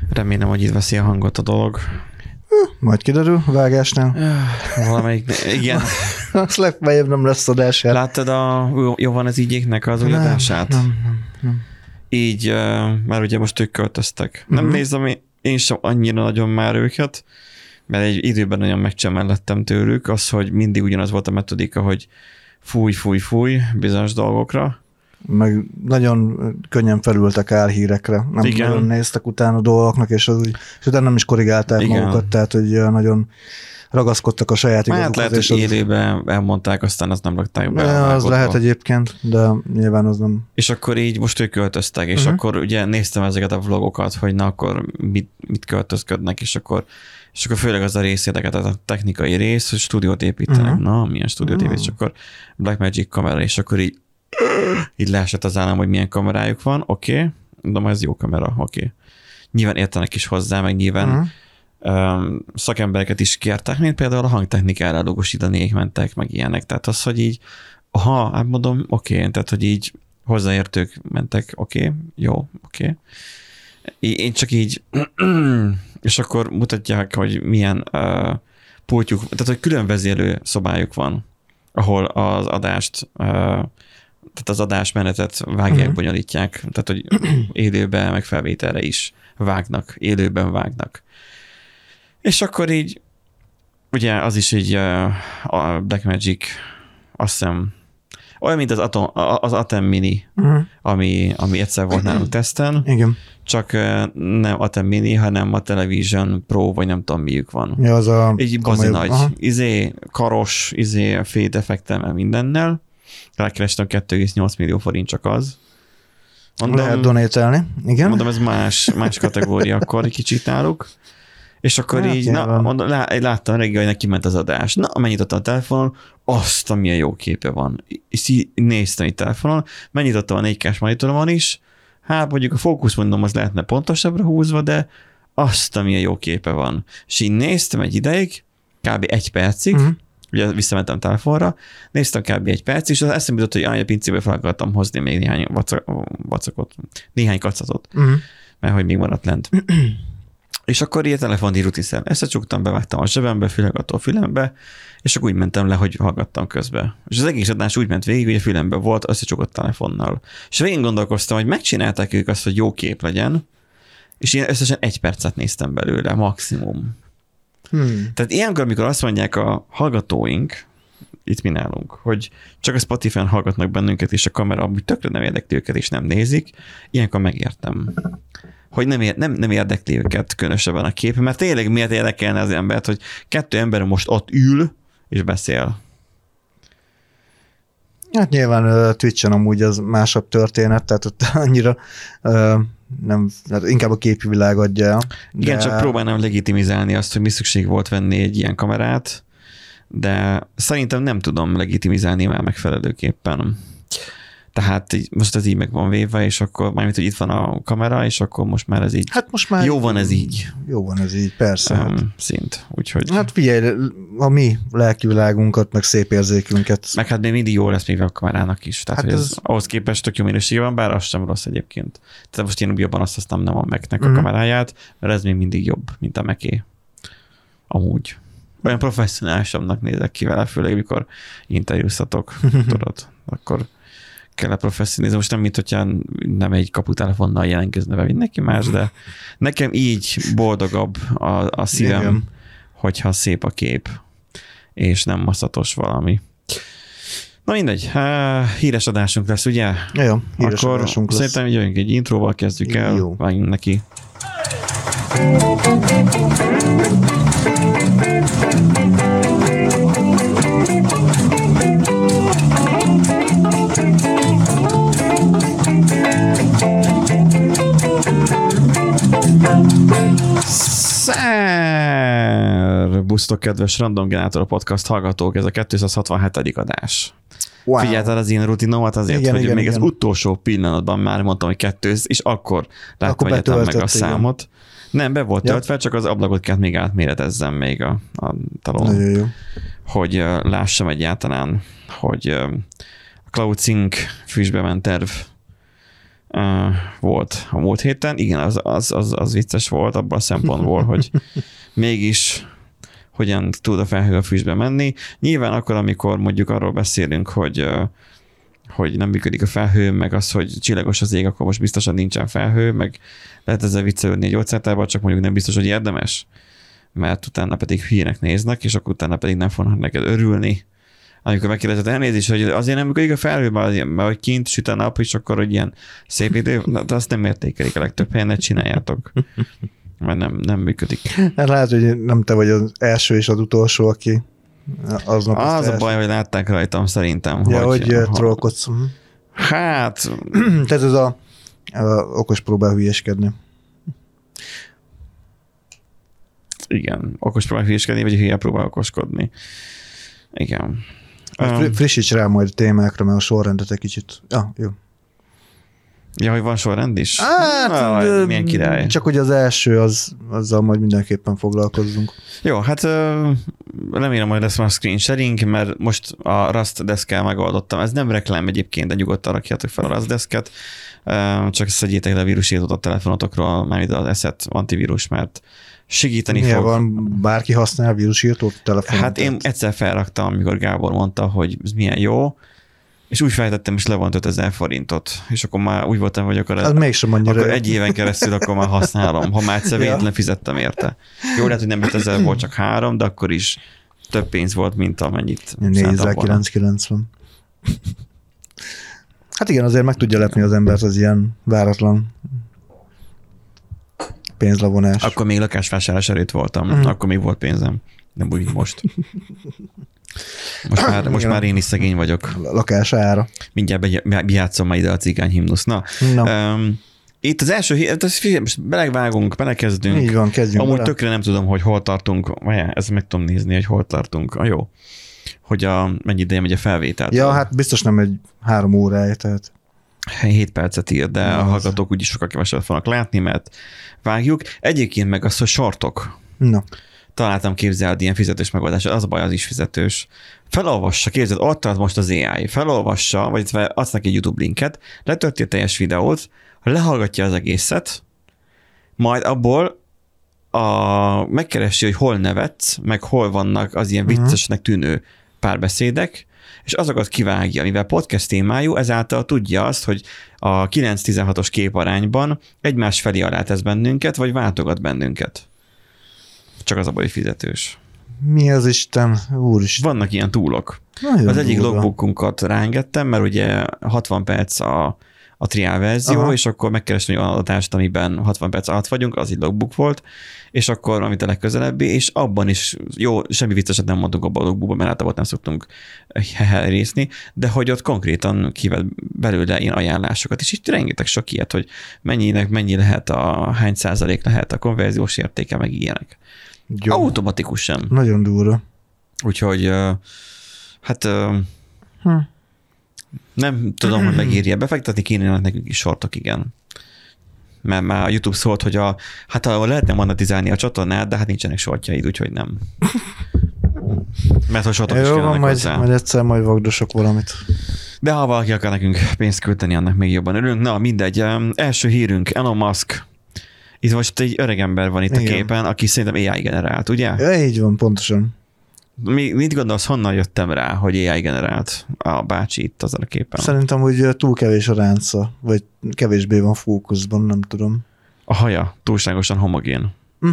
Remélem, hogy itt veszi a hangot a dolog. Majd kiderül, vágásnál. Valamelyik, igen. Azt legfeljebb nem lesz adását. Láttad jó van ez ígyéknek az új adását? Nem. Így, már ugye most ők költöztek. Nem nézem én sem annyira nagyon már őket, mert egy időben nagyon megcsemellettem tőlük, az, hogy mindig ugyanaz volt a metodika, hogy fúj bizonyos dolgokra. Meg nagyon könnyen felültek álhírekre. Nem nagyon néztek utána dolgoknak, és utána nem is korrigálták magukat, tehát hogy nagyon ragaszkodtak a saját igazukhoz. Hát lehet, hogy élőben elmondták, aztán azt nem rakták be. Az lehet egyébként, de nyilván az nem. És akkor így most ők költöztek, és akkor ugye néztem ezeket a vlogokat, hogy na akkor mit költözködnek, és akkor főleg az a rész érdekelt, a technikai rész, hogy stúdiót építenek. Na, milyen stúdiót épít, és akkor Blackmagic kamera, és akkor így leesett az állam, hogy milyen kamerájuk van, oké, de ez jó kamera, oké. Nyilván értenek is hozzá, meg nyilván szakembereket is kértek, mint például a hangtechnikára dolgosítani mentek, meg ilyenek. Tehát az, hogy így, hát mondom, oké, tehát hogy így hozzáértők mentek, oké. Én csak így, és akkor mutatják, hogy milyen pultjuk, tehát hogy külön vezérlő szobájuk van, ahol az adást, tehát az adásmenetet vágják, bonyolítják, tehát hogy élőben, meg felvételre is vágnak, élőben vágnak. És akkor így, ugye az is így a Blackmagic, azt hiszem, olyan, mint az Atem Mini, ami egyszer volt nálunk teszten. Igen. Csak nem Atem Mini, hanem a Television Pro, vagy nem tudom miük van. Ja, az a egy bazi nagy, karos, fade effektel mindennel. Rákerestem 2,8 millió forint csak az. Mondom, lehet donatelni, igen. Mondom, ez más kategória akkor egy kicsit náluk. És akkor hát így, láttam reggel, hogy neki ment az adás. Na, megnyitottam a telefonon, azt, amilyen jó képe van. És így néztem egy telefonon, megnyitottam a 4K-s monitoromon is, hát mondjuk a fókusz, mondom, az lehetne pontosabbra húzva, de azt, amilyen jó képe van. És így néztem egy ideig, kb. 1 percig, ugye visszamentem a telefonra, néztem kb. 1 percig, és az eszembe jutott, hogy a pincébe fel akartam hozni még néhány vacakot, néhány kacatot, mert hogy még maradt lent. És akkor ilyen telefoni rutinszer. Összecsuktam, bevágtam a zsebembe, fülhallgató fülembe, és akkor úgy mentem le, hogy hallgattam közbe. És az egész adás úgy ment végig, hogy a fülembe volt összecsukott telefonnal. És végén gondolkoztam, hogy megcsinálták ők azt, hogy jó kép legyen, és én összesen 1 percet néztem belőle, maximum. Tehát ilyenkor, amikor azt mondják a hallgatóink, itt mi nálunk, hogy csak a Spotify-n hallgatnak bennünket, és a kamera amúgy tökre nem érdekli őket, és nem nézik, ilyenkor megértem. Hogy nem érdekli őket különösebben a kép, mert tényleg miért érdekelne az embert, hogy 2 ember most ott ül és beszél. Hát nyilván Twitch-en amúgy az másabb történet, tehát ott annyira nem, inkább a képi világ adja. Igen, csak próbálnám legitimizálni azt, hogy mi szükség volt venni egy ilyen kamerát, de szerintem nem tudom legitimizálni már megfelelőképpen. Tehát most ez így meg van véve, és akkor mármint, hogy itt van a kamera, és akkor most már ez így. Hát most már jó van ez így. Jó van ez így, persze. Szint. Úgyhogy. Hát figyelj, a mi lelkivilágunkat, meg szép érzékünket. Meg hát még mindig jó lesz még a kamerának is. Tehát hát ez ahhoz képest tök jó minősége van, bár az sem rossz egyébként. Tehát most én jobban azt használom, nem a Mac-nek a kameráját, mert ez még mindig jobb, mint a Mac-é. Amúgy. Olyan professzionálisabbnak nézek ki vele, főleg mikor interjúztatok, tudod, akkor kell a professzionalizmus. Most nem, mint hogyha nem egy kaputelefonnal jelentkezne be mindenki más, de nekem így boldogabb a szívem, igen, hogyha szép a kép, és nem maszatos valami. Na mindegy, híres adásunk lesz, ugye? Jó, híres akkor adásunk lesz. Szerintem jöjjünk egy intróval, kezdjük el, jó, vágjunk neki. Szervusztok, kedves Random Generator Podcast hallgatók, ez a 267. adás. Wow. Figyelted az én rutinomat azért, igen, hogy igen, még igen. Az utolsó pillanatban már mondtam, hogy 2, és akkor vegyetem meg a számot. Igen. Nem, be volt töltve, csak az ablakot kellett még átméretezzem még a talon, hogy lássam egyáltalán, hogy a CloudSync fűsbe ment terv volt a múlt héten. Igen, az vicces volt abban a szempontból, hogy mégis hogyan tud a felhő a füstbe menni. Nyilván akkor, amikor mondjuk arról beszélünk, hogy nem működik a felhő, meg az, hogy csillagos az ég, akkor most biztosan nincsen felhő, meg lehet ezzel viccelődni egy gyógyszertárban, csak mondjuk nem biztos, hogy érdemes, mert utána pedig hülyének néznek, és akkor utána pedig nem fognak neked örülni. Amikor megkérdezed elnézést, hogy azért nem működik a felhő, mert kint süt a nap, és akkor hogy ilyen szép idő, de azt nem értékelik a legtöbb helyen, ne csináljátok. Mert nem működik. Lehet, hogy nem te vagy az első és az utolsó, aki aznap az a baj, hogy látták rajtam szerintem. Ja, hogy trollkodsz. Hát... Tehát ez a okos próbál hülyeskedni. Igen, okos próbál hülyeskedni, vagy hülye próbál okoskodni. Igen. Frissíts rá majd a témákra, mert a sorrendet egy kicsit... Ja, jó. Ja, hogy van sorrend is? Milyen király. Csak hogy az első, azzal majd mindenképpen foglalkozzunk. Jó, hát remélem, hogy lesz már screen sharing, mert most a Rust deszkkel megoldottam. Ez nem reklám egyébként, de nyugodtan rakjátok fel a Rust deszket. Csak szedjétek le a vírusírtót a telefonotokról, mármint az Asset antivírus, mert segíteni fog. Van, bárki használ vírusírtót telefonon? Hát én egyszer felraktam, amikor Gábor mondta, hogy ez milyen jó, és úgy fejtettem, és levont 5000 forintot. És akkor már úgy voltam, hogy akkor egy éven keresztül akkor már használom. Ha már egyszer véletlen fizettem érte. Jó, lehet, hogy nem 5000 volt, csak 3, de akkor is több pénz volt, mint amennyit 4990. Hát igen, azért meg tudja lepni az embert az ilyen váratlan pénzlevonás. Akkor még lakásvásárlás előtt voltam. Akkor még volt pénzem. Nem úgy most. Most már én is szegény vagyok. Lakás ára. Mindjárt bejátszom már ide a cigány himnusz. Na. Itt az első, most belevágunk, belekezdünk. Így van, kezdjünk. Amúgy tökre nem tudom, hogy hol tartunk. Ezt meg tudom nézni, hogy hol tartunk. Jó. Hogy mennyi ideje megy a felvétel. Ja, hát biztos nem egy 3 órája, tehát. 7 percet ír, de a hallgatók úgyis sokkal keveset fognak látni, mert vágjuk. Egyébként meg az, hogy sortok. Na. Találtam, képzeld, ilyen fizetős megoldás, az a baj, az is fizetős. Felolvassa, képzeld, ott tart most az AI, felolvassa, vagy adsz neki egy YouTube linket, letölti a teljes videót, lehallgatja az egészet, majd abból megkeresi, hogy hol nevetsz, meg hol vannak az ilyen viccesnek tűnő párbeszédek, és azokat kivágja, mivel podcast témájú, ezáltal tudja azt, hogy a 9-16-os képarányban egymás felé alá tesz bennünket, vagy váltogat bennünket. Csak az a baj, fizetős. Mi az Isten? Úristen. Vannak ilyen túlok. Nagyon az egyik logbookunkat rángettem, mert ugye 60 perc a trial verzió, és akkor megkerestem olyan adatást, amiben 60 perc alatt vagyunk, az egy logbook volt, és akkor amit a legközelebbi, és abban is, jó, semmi vicceset nem mondtunk abban a logbookban, mert általában nem szoktunk részni, de hogy ott konkrétan kivett belőle ilyen ajánlásokat, és itt rengeteg sok ilyet, hogy mennyi lehet hány százalék lehet a konverziós értéke, meg ilyenek. Jó. Automatikusan. Nagyon durva. Úgyhogy hát nem tudom, hogy megéri befektetni, kéne nekünk is sortok, igen. Mert már a YouTube szólt, hogy hát lehetne monetizálni a csatornát, de hát nincsenek sortjaid, úgyhogy nem. Mert hogy sortok is kellenek hozzá. Majd egyszer majd vagdosok valamit. De ha valaki akar nekünk pénzt költeni, annak még jobban örülünk. Na, mindegy. Első hírünk, Elon Musk. Itt most egy öreg ember van itt a képen, aki szerintem AI generált, ugye? Ja, így van, pontosan. Mit gondolsz, honnan jöttem rá, hogy AI generált a bácsi itt azon a képen? Szerintem, hogy túl kevés a ránca, vagy kevésbé van fókuszban, nem tudom. A haja túlságosan homogén.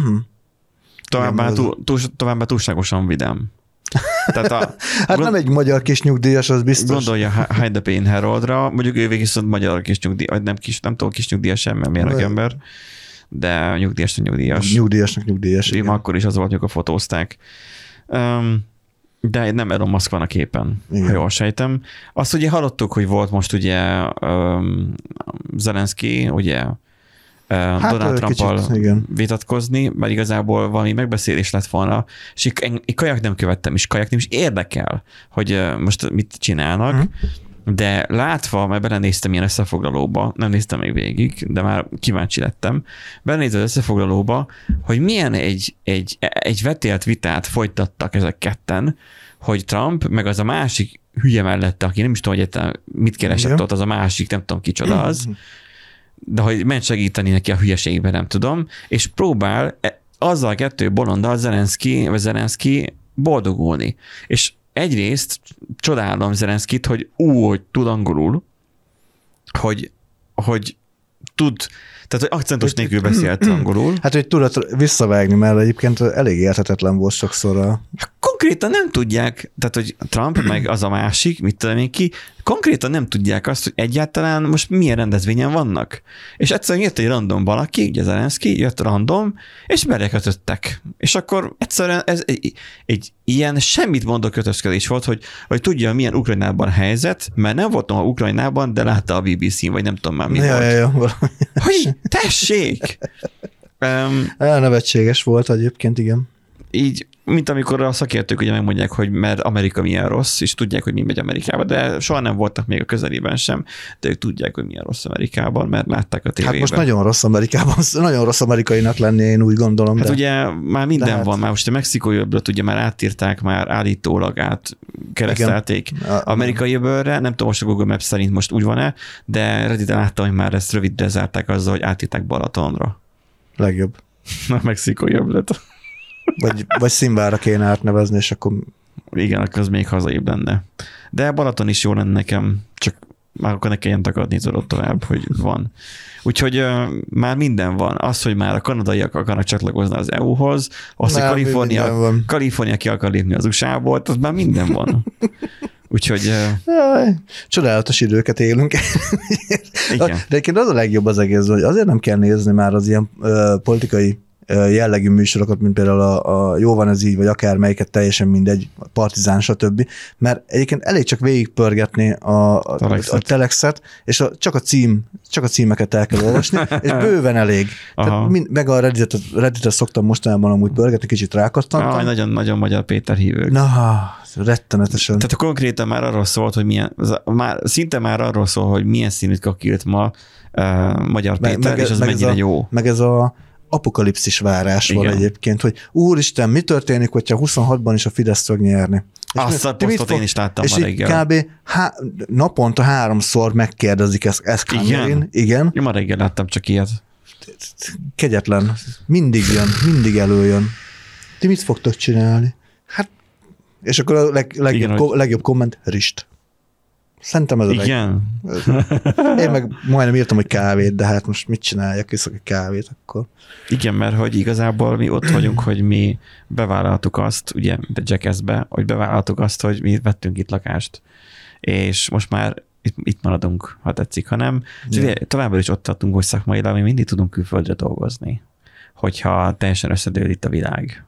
Továbbá túlságosan vidám. Tehát hát nem egy magyar kis nyugdíjas, az biztos. Gondolja Hide the Pain Haroldra, mondjuk ő viszont magyar kis nyugdíjas, nem tudom kis nyugdíjas sem, mert mérnök ember, de nyugdíjas. Nyugdíjasnak nyugdíjas. Én akkor is az volt, amikor fotózták. De nem Elon Musk van a képen, ha jól sejtem. Azt ugye hallottuk, hogy volt most ugye Zelenszky, ugye Donald Trump-al vitatkozni, mert igazából valami megbeszélés lett volna, és én kajak nem követtem, és kajak nem is érdekel, hogy most mit csinálnak, de látva, mert belenéztem ilyen összefoglalóba, nem néztem még végig, de már kíváncsi lettem, belenéztem az összefoglalóba, hogy milyen egy vetélt vitát folytattak ezek ketten, hogy Trump, meg az a másik hülye mellette, aki nem is tudom, hogy mit keresett ott, az a másik, nem tudom kicsoda az, de hogy ment segíteni neki a hülyeségben, nem tudom, és próbál azzal a kettő bolonddal Zelenszky boldogulni. És egyrészt csodálom Zelenszkyt, hogy hogy tud angolul, hogy tud, tehát hogy akcentus nélkül beszélt angolul. Hát, hogy tudod visszavágni, mert egyébként elég érthetetlen volt sokszor. Konkrétan nem tudják, tehát hogy Trump meg az a másik, mit tudom én ki, konkrétan nem tudják azt, hogy egyáltalán most milyen rendezvényen vannak. És egyszerűen jött egy random valaki, ugye Zelenszky, jött random, és belekötöttek. És akkor egyszerűen ez egy ilyen semmit mondó kötözködés volt, hogy tudja, milyen Ukrajnában helyzet, mert nem voltam a Ukrajnában, de látta a BBC-n, vagy nem tudom már mi volt. Hogy tessék! Nevetséges volt egyébként, igen. Így, mint amikor a szakértők ugye megmondják, hogy mert Amerika milyen rossz, és tudják, hogy mi megy Amerikába, de soha nem voltak még a közelében sem, de ők tudják, hogy milyen rossz Amerikában, mert látták a tévében. Hát most nagyon rossz Amerikában, nagyon rossz amerikainak lenni, én úgy gondolom. Hát ugye már minden van, már most a mexikói öblöt ugye már átírták, már állítólag átkeresztelték amerikai öbölre, nem tudom most a Google Maps szerint most úgy van-e, de Redditen láttam, hogy már ezt rövidre zárták azzal, hogy átírták Balatonra. Legjobb. A mexikói öblöt. Vagy Szimbára kéne átnevezni, és akkor... Igen, akkor az még hazaibb lenne. De Balaton is jó lenne nekem, csak már akkor ne kelljen takadni tudod tovább, hogy van. Úgyhogy már minden van. Az, hogy már a kanadaiak akarnak csatlakozni az EU-hoz, az, hogy Kalifornia ki akar lépni az USA-ból, az már minden van. Úgyhogy... Csodálatos időket élünk. Igen. De egyébként az a legjobb az egész, hogy azért nem kell nézni már az ilyen politikai jellegű műsorokat, mint például a Jó van ez így, vagy akármelyiket, teljesen mindegy, a Partizán, stb. Mert egyébként elég csak végigpörgetni a telexet, és csak a címeket el kell olvasni, és bőven elég. Tehát meg a Redditet szoktam mostanában amúgy pörgetni, kicsit rákattantam. Nagyon magyar Péter hívők. Na, rettenetesen. Tehát konkrétan már arról szólt, hogy szinte már arról szól, hogy milyen színűt kakilt ma Magyar Péter, és az mennyire jó. Meg ez a apokalipszis várás van egyébként, hogy úristen, mi történik, hogyha 26-ban is a Fidesz fog nyerni. Azt a posztot én is láttam ma reggel. És kb. Naponta 3-szor megkérdezik ezt kamerin. Igen. Én ma reggel láttam csak ilyet. Kegyetlen. Mindig jön, mindig előjön. Ti mit fogtok csinálni? Hát, és akkor a legjobb komment, rist. Szerintem ez igen. Én meg majdnem írtam, hogy kávét, de hát most mit csináljak, iszok egy kávét akkor. Igen, mert hogy igazából mi ott vagyunk, hogy mi bevállaltuk azt, ugye, de Jackass-be, hogy bevállaltuk azt, hogy mi vettünk itt lakást. És most már itt maradunk, ha tetszik, ha nem. És ugye, továbbra is ott tartunk, hogy szakmailag mi mindig tudunk külföldre dolgozni, hogyha teljesen összedől itt a világ.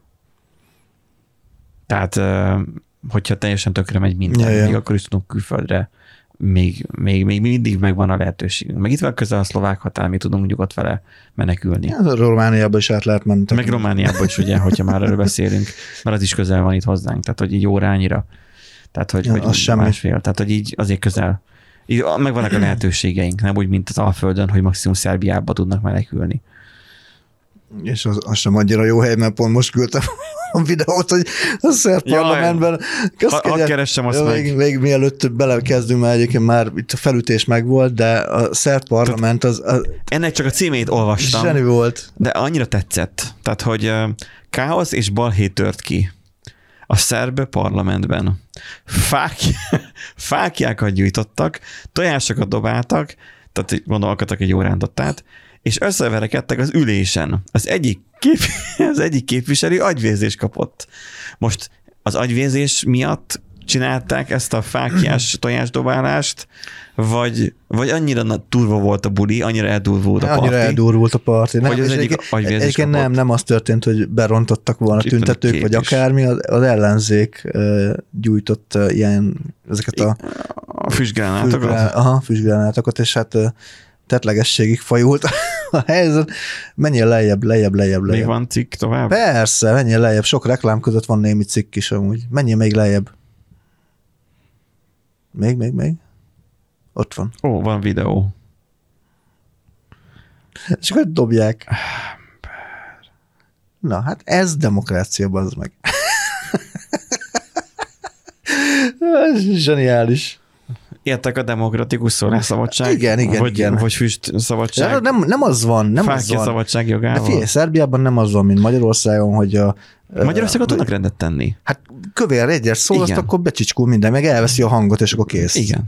Tehát, hogyha teljesen tökre megy minden, még akkor is tudunk külföldre, még mindig megvan a lehetőségünk. Meg itt van közel a szlovák határ, mi tudunk nyugodt vele menekülni. Hát Romániába is át lehet menni. Meg Romániába is, ugye, hogyha már erről beszélünk, mert az is közel van itt hozzánk, tehát hogy így órányira. Tehát, hogy másfél. Tehát, hogy így azért közel. Így megvannak a lehetőségeink, nem úgy, mint az Alföldön, hogy maximum Szerbiába tudnak menekülni. És az sem annyira jó hely, mert pont most küldtem a videót, hogy a szerb parlamentben... Hadd keressem azt meg. Még mielőtt belekezdünk, már egyébként már itt a felütés megvolt, de a szerb parlament az... Ennek csak a címét olvastam. Zseni volt. De annyira tetszett. Tehát, hogy káosz és balhé tört ki a szerb parlamentben. Fáklyákat gyújtottak, tojásokat dobáltak, tehát gondolkodtak egy órándottát, és összeverekedtek az ülésen. Az egyik képviselő agyvérzést kapott. Most az agyvérzés miatt csinálták ezt a fáklyás tojásdobálást, vagy annyira durva volt a buli, annyira eldurvult a parti? Annyira eldurvult a parti. Hogy az egyik agyvérzést kapott? Nem az történt, hogy berontottak volna tüntetők, vagy akármi, az ellenzék gyújtott ilyen, ezeket a füstgránátokat. Füstgránátokat, és hát tettlegességig fajult a helyzet. Menjél lejjebb. Még van cikk tovább? Persze, menjél lejjebb. Sok reklám között van némi cikk is amúgy. Menjél még lejjebb. Még. Ott van. Ó, van videó. És akkor dobják. Na, hát ez demokrácia, bazd meg. Zseniális. Értek a demokratikus szólásszabadság? Igen. Vagy füst szabadság? Nem az van. Nem az van. Szabadság jogával? De figyelj, Szerbiában nem az van, mint Magyarországon, hogy Magyarországon tudnak rendet tenni. Hát kövér egyes szól, azt akkor becsicskul minden, meg elveszi a hangot, és akkor kész. Igen.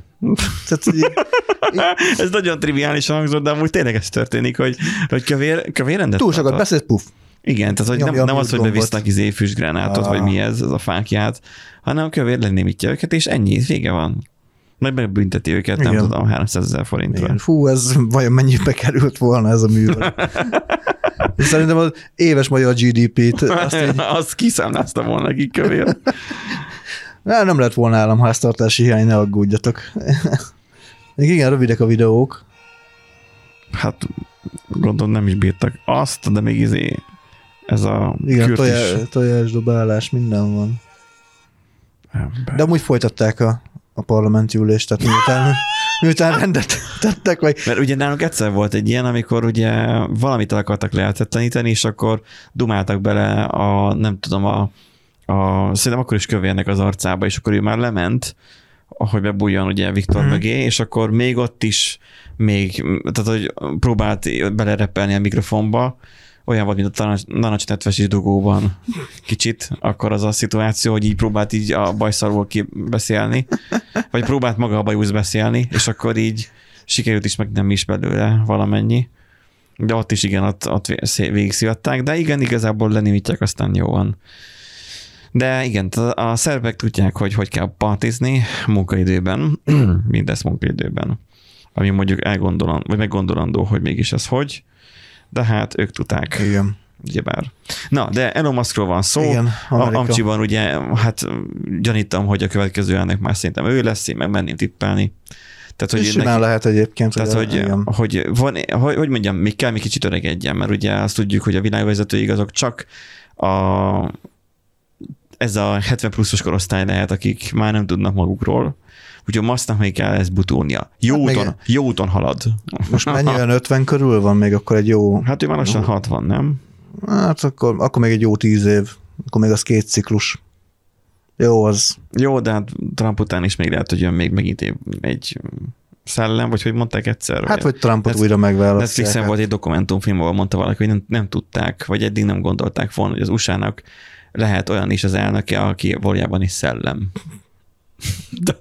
Ez nagyon triviálisan hangzott, de amúgy tényleg ez történik, hogy kövér rendet túl sokat beszélsz, puff. Igen, tehát hogy nem az, hogy bevisznek füstgránátot, vagy mi ez a fákját, hanem a kövér lenémítja őket, és ennyi, vége van. Majd megbünteti őket, igen. Nem tudom, 300 000 forintra. Igen. Fú, ez vajon mennyibe került volna ez a művel? Szerintem az éves magyar GDP-t... Azt kiszámlázta volna nekik kövér. Nem lett volna államháztartási hiány, ne aggódjatok. Igen, rövidek a videók. Hát gondolom nem is bírtak azt, de még ez a igen, tojásdobálás, minden van. Ember. De amúgy folytatták a parlamenti ülést, tehát miután rendet tettek. Mert ugye nálunk egyszer volt egy ilyen, amikor ugye valamit el akartak lehetetleníteni, és akkor dumáltak bele szerintem akkor is kövérnek az arcába, és akkor ő már lement, hogy bebújjon ugye Viktor mögé, és akkor még ott is tehát hogy próbált belerepelni a mikrofonba, olyan volt, mint a narancsnetvesis dugóban kicsit, akkor az a szituáció, hogy így próbált így a bajszarról beszélni, vagy próbált maga a bajusz beszélni, és akkor így sikerült is, meg nem is belőle valamennyi. De ott is igen, ott végig szívatták, de igen, igazából lenémítják, aztán jó van. De igen, a szerbek tudják, hogy kell partizni munkaidőben, mindezt munkaidőben, ami mondjuk vagy meggondolandó, hogy mégis ez hogy, de hát ők tudták. Igen. Ugyebár. Na, de Elon Muskról van szó. Igen, Amcsiban ugye, hát gyanítom, hogy a következő elnök már szerintem ő lesz, én meg menném tippelni. Tehát, hogy simán lehet egyébként. Tehát, hogy van, hogy mondjam, még kell még kicsit öregedjen, mert ugye azt tudjuk, hogy a világvezetőig azok csak ez a 70 pluszos korosztály lehet, akik már nem tudnak magukról. Úgyhogy Musknak még kell ezt butulnia. Jó úton halad. Most mennyi olyan 50 körül van még akkor egy jó... Hát ő már lassan 60, nem? Hát akkor még egy jó 10 év. Akkor még az 2 ciklus. Jó az. Jó, de hát Trump után is még lehet, hogy jön még megint egy szellem, vagy hogy mondták egyszer. Hát, vagy Trumpot újra megválasztják. Netflixen volt egy dokumentumfilm, ahol mondta valaki, hogy nem tudták, vagy eddig nem gondolták volna, hogy az USA-nak lehet olyan is az elnöke, aki valójában is szellem. De,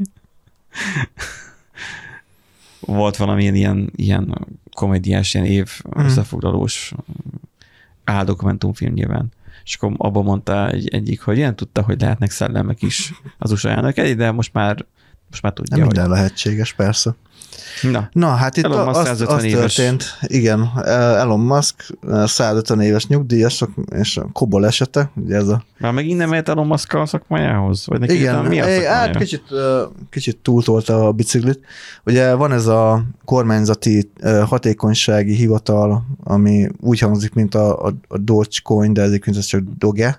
volt valamilyen ilyen komédiás, ilyen év összefoglalós áldokumentumfilm nyilván. És akkor abban mondta egyik, hogy ilyen tudta, hogy lehetnek szellemek is az USA elnökei, de most már tudja. Nem minden lehetséges, persze. Na hát itt az történt, igen, Elon Musk 150 éves nyugdíjasok, és a Kobol esete, ugye ez a... Már megint nem ért Elon Musk a szakmájához? Vagy neki igen, mi a szakmája? Hát kicsit túltolta a biciklit. Ugye van ez a kormányzati hatékonysági hivatal, ami úgy hangzik, mint a Dogecoin, de ezért ez csak Doge.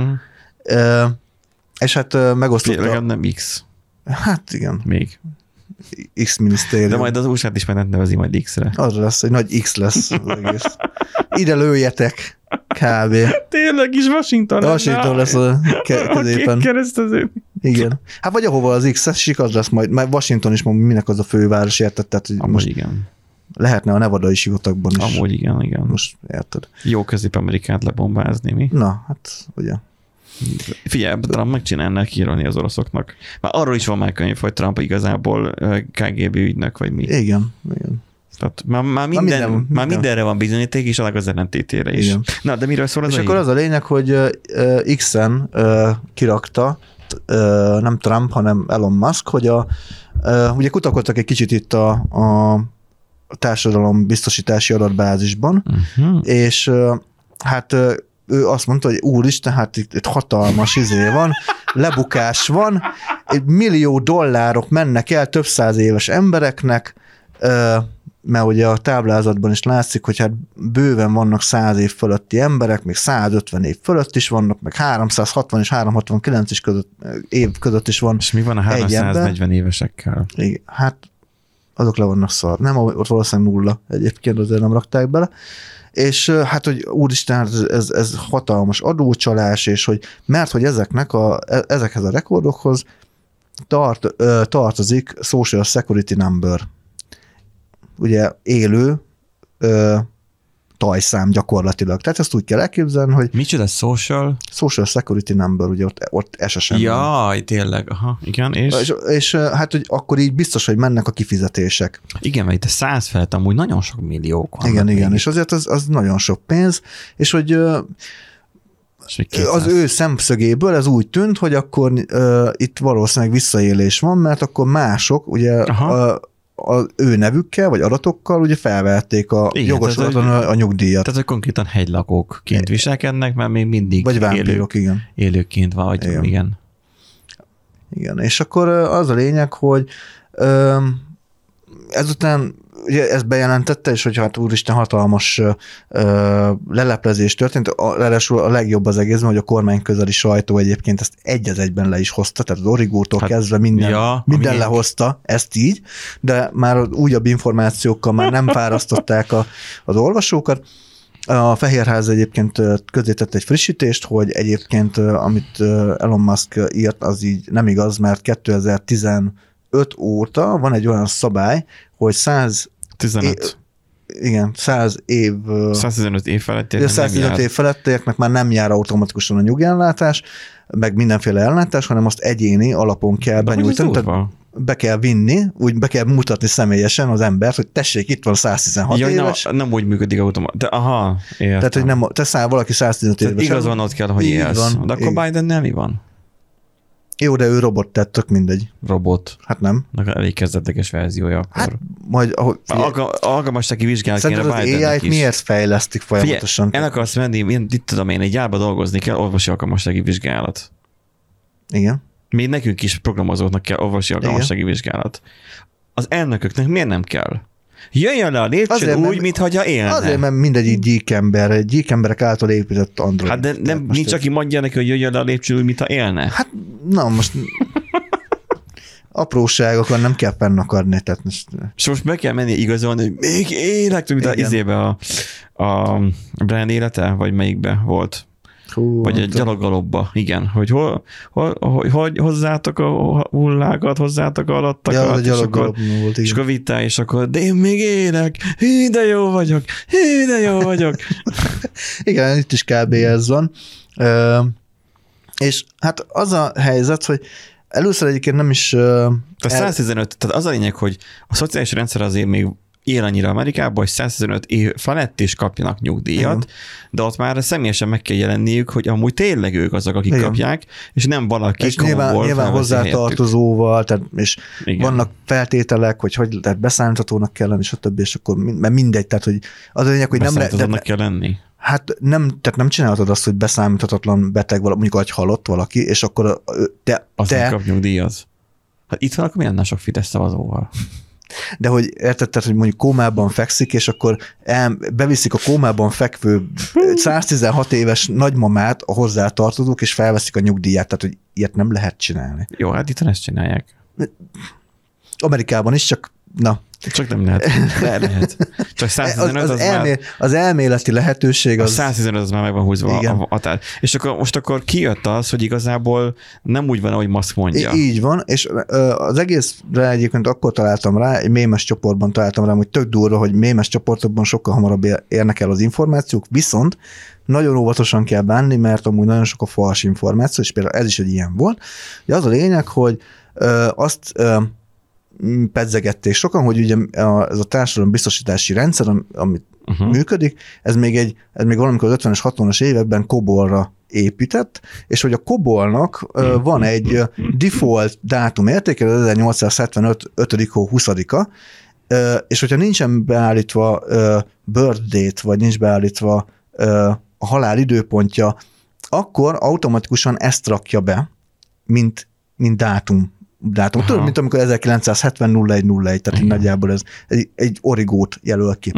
És hát megosztotta... Legalább nem X. Hát igen. Még. X-minisztérium. De majd az USA-t is már nevezi majd X-re. Az lesz, egy nagy X lesz az egész. Ide lőjetek, kb. Tényleg is Washington. Washington lesz a középen. Keresztező. Igen. Hát vagy ahova az X esik, az lesz majd. Mert Washington is minek az a főváros, érted? Tehát, amúgy most igen. Lehetne a nevadai sivatagban is. Amúgy igen. Most érted. Jó Közép-Amerikát lebombázni, mi? Na, hát ugye. Figyelj, Trump megcsinálná kiírani az oroszoknak. Már arról is van már könyv, hogy Trump igazából KGB ügynök, vagy mi. Igen. Tehát már mindenre van bizonyíték, és annak az ellentétére is. Igen. Na, de miről szól az és akkor az a lényeg, hogy X-en kirakta, nem Trump, hanem Elon Musk, hogy ugye kutakodtak egy kicsit itt a társadalom biztosítási adatbázisban, és hát ő azt mondta, hogy úristen, hát itt hatalmas van, lebukás van, $1 millió mennek el több száz éves embereknek, mert ugye a táblázatban is látszik, hogy hát bőven vannak 100 év fölötti emberek, még 150 év fölött is vannak, meg 360 és 369 is év között is van. És mi van a 340 évesekkel? Igen, hát azok le vannak szar. Nem, ott valószínűleg 0 egyébként, azért nem rakták bele. És hát, hogy úristen, ez hatalmas adócsalás, és hogy mert hogy ezekhez a rekordokhoz tartozik Social Security Number. Ugye élő tajszám gyakorlatilag. Tehát ezt úgy kell elképzelni, hogy... Micsoda Social Security Number, ugye ott SSN. Jaj, tényleg, aha, igen, és hát, hogy akkor így biztos, hogy mennek a kifizetések. Igen, mert itt a 100 felett amúgy nagyon sok milliók van. Igen, és azért az nagyon sok pénz, és hogy az ő szemszögéből ez úgy tűnt, hogy akkor itt valószínűleg visszaélés van, mert akkor mások, ugye az ő nevükkel, vagy adatokkal ugye felvették a jogosulatlanul a nyugdíjat. Tehát, hogy konkrétan hegylakókként viselkednek, mert még mindig vagy vámpírok, igen. Élőként vagy, igen. Igen, és akkor az a lényeg, hogy ezután ugye ezt bejelentette, és hogy hát úristen hatalmas leleplezés történt, ráadásul a legjobb az egészben, hogy a kormány közeli sajtó egyébként ezt egy az egyben le is hozta, tehát az Origótól kezdve minden lehozta, ezt így, de már az újabb információkkal már nem fárasztották az olvasókat. A Fehérház egyébként közzétett egy frissítést, hogy egyébként amit Elon Musk írt, az így nem igaz, mert 2015 óta van egy olyan szabály, hogy 115 év 115 év felettieknek 115 év felettieknek már nem jár automatikusan a nyugellátás, meg mindenféle ellátás, hanem azt egyéni alapon kell benyújtani. Be kell vinni, úgy be kell mutatni személyesen az embert, hogy tessék, itt van 116 éves. Nem úgy működik automatikusan. Aha, értem. Tehát, hogy nem, valaki 115 éves. Igaz van, ott kell, hogy élsz. De akkor Biden nem mi van? Jó, de ő robot, tehát tök mindegy. Robot. Hát nem. Elég kezdetleges verziója akkor. Hát majd... Alkalmassági vizsgálat kéne Bidennek is. Szerinted az AI-t miért fejlesztik folyamatosan? El akarsz menni, itt tudom én, egy gyárba dolgozni kell, orvosi alkalmassági vizsgálat. Igen. Még nekünk is programozóknak kell orvosi alkalmassági vizsgálat. Az elnököknek miért nem kell? Jöjjön le a lépcsőn úgy, mintha élne. Azért, mert mindegyik gyíkemberek által épített android. Hát de nem, nincs, aki mondja neki, hogy jöjjön le a lépcsőn úgy, mintha élne. Hát, na most apróságokon nem kell fennakadni. Tehát most meg kell menni igazolni, hogy még élek, mint az izébe a Brian élete, vagy melyikbe volt. Vagy egy gyaloggalobba, igen, hogy hogy hozzátok a hullákat, hozzátok a alattakat, és akkor vittál, és akkor, de én még élek, hí, de jó vagyok. Igen, itt is kb. Ez van. És hát az a helyzet, hogy először egyébként nem is... Tehát 115, tehát az a lényeg, hogy a szociális rendszer azért még él annyira Amerikában, hogy 115 év felett is kapjanak nyugdíjat, de ott már személyesen meg kell jelenniük, hogy amúgy tényleg ők azok, akik kapják, és nem valaki és nyilván hozzátartozóval, tehát, és vannak feltételek, hogy tehát beszámíthatónak kell lenni, stb. És akkor mert mindegy, tehát hogy az a lényeg, hogy nem kell lenni. Hát tehát nem csinálhatod azt, hogy beszámíthatatlan beteg, mondjuk hogy halott valaki, és akkor te nem kap nyugdíjat. Hát itt van, akkor milyen sok Fidesz szavazóval. De hogy érted, hogy mondjuk kómában fekszik, és akkor beviszik a kómában fekvő 116 éves nagymamát a hozzátartozók, és felveszik a nyugdíját, tehát hogy ilyet nem lehet csinálni. Jó, hát itt ezt csinálják. Amerikában is, csak Csak nem lehet. Lehet. Csak 115 az elméleti lehetőség az... A 115 az már meg van húzva a határ. És akkor most kijött az, hogy igazából nem úgy van, ahogy Musk mondja. Így van, és az egészre egyébként akkor találtam rá, egy mémes csoportban találtam rá, hogy tök durva, hogy mémes csoportokban sokkal hamarabb érnek el az információk, viszont nagyon óvatosan kell bánni, mert amúgy nagyon sok a fals információ, és például ez is egy ilyen volt. De az a lényeg, hogy azt pedzegették sokan, hogy ugye ez a társadalombiztosítási rendszer, amit működik, ez még valamikor az 50-es, 60-as években COBOL-ra épített, és hogy a COBOL-nak van egy default dátum értéke, 1875. 5. hó 20-a, és hogyha nincsen beállítva birth date, vagy nincs beállítva a halál időpontja, akkor automatikusan ezt rakja be, mint dátum. Tudod, mint amikor 1970-01-01, tehát nagyjából ez egy origót jelöl ki.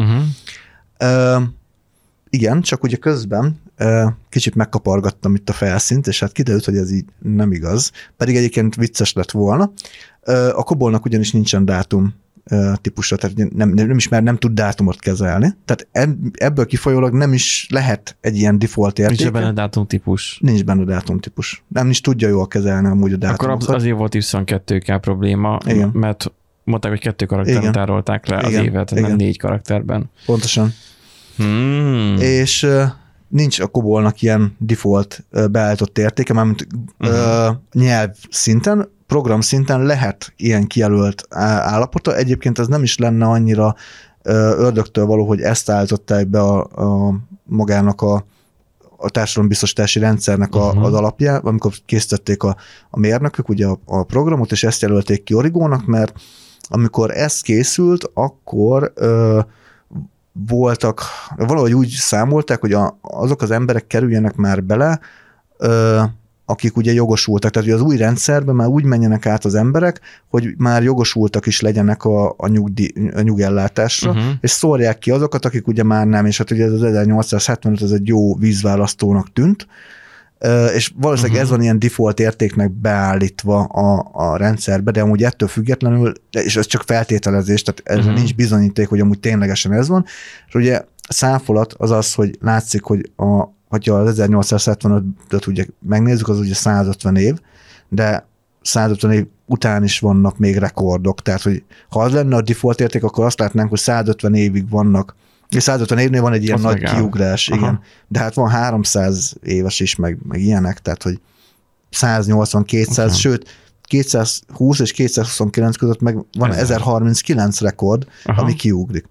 Igen, csak ugye közben kicsit megkapargattam itt a felszínt, és hát kiderült, hogy ez így nem igaz, pedig egyébként vicces lett volna. A COBOL-nak ugyanis nincsen dátum típusra, tehát nem tud dátumot kezelni. Tehát ebből kifolyólag nem is lehet egy ilyen default érték. Nincs benne dátumtípus. Nincs benne dátumtípus. Nem is tudja jól kezelni amúgy a dátumokat. Akkor azért volt 22K probléma, igen. mert mondták, hogy 2 karakteren tárolták le az évet, nem 4 karakterben. Pontosan. És nincs a Kobolnak ilyen default beállított értéke, mármint nyelv szinten, program szinten lehet ilyen kijelölt állapota. Egyébként ez nem is lenne annyira ördögtől való, hogy ezt állították be a magának a társadalombiztosítási rendszernek az alapján, amikor készítették a mérnökök ugye a programot, és ezt jelölték ki origónak, mert amikor ez készült, akkor voltak, valahogy úgy számolták, hogy azok az emberek kerüljenek már bele, akik ugye jogosultak, tehát az új rendszerben már úgy menjenek át az emberek, hogy már jogosultak is legyenek a nyugellátásra, és szórják ki azokat, akik ugye már nem, és hát ugye ez az 1875 ez egy jó vízválasztónak tűnt, és valószínűleg ez van ilyen default értéknek beállítva a rendszerbe, de amúgy ettől függetlenül, és ez csak feltételezés, tehát ezzel nincs bizonyíték, hogy amúgy ténylegesen ez van, és ugye száfolat az az, hogy látszik, hogy ha az 1875-öt ugye megnézzük, az ugye 150 év, de 150 év után is vannak még rekordok, tehát hogy ha az lenne a default érték, akkor azt látnánk, hogy 150 évig vannak, és 150 évnél van egy ilyen nagy kiugrás, igen. De hát van 300 éves is, meg ilyenek, tehát hogy 180, 200, sőt 220 és 229 között meg van 1039 rekord, ami kiugrik.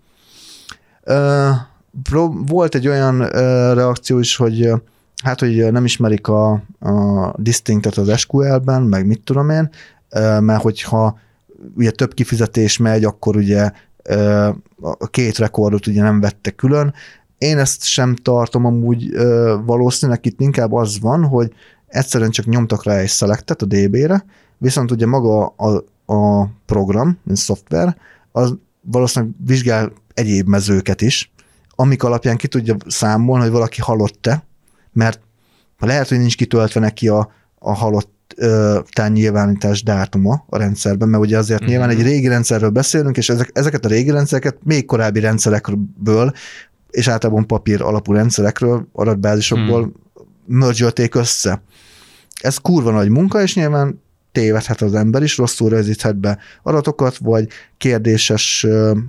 Volt egy olyan reakció is, hogy hát, hogy nem ismerik a distinctet az SQL-ben, meg mit tudom én, mert hogyha ugye több kifizetés megy, akkor ugye a 2 rekordot ugye nem vette külön. Én ezt sem tartom amúgy valószínűleg, itt inkább az van, hogy egyszerűen csak nyomtak rá egy selectet a DB-re, viszont ugye maga a program, mint szoftver, az valószínűleg vizsgál egyéb mezőket is, amik alapján ki tudja számolni, hogy valaki halott-e, mert lehet, hogy nincs kitöltve neki a halott nyilvánítás dátuma a rendszerben, mert ugye azért nyilván egy régi rendszerről beszélünk, és ezeket a régi rendszereket még korábbi rendszerekből, és általában papír alapú rendszerekről, adatbázisokból mergelték össze. Ez kurva nagy munka, és nyilván tévedhet az ember is, rosszul rögzíthet be adatokat, vagy kérdéses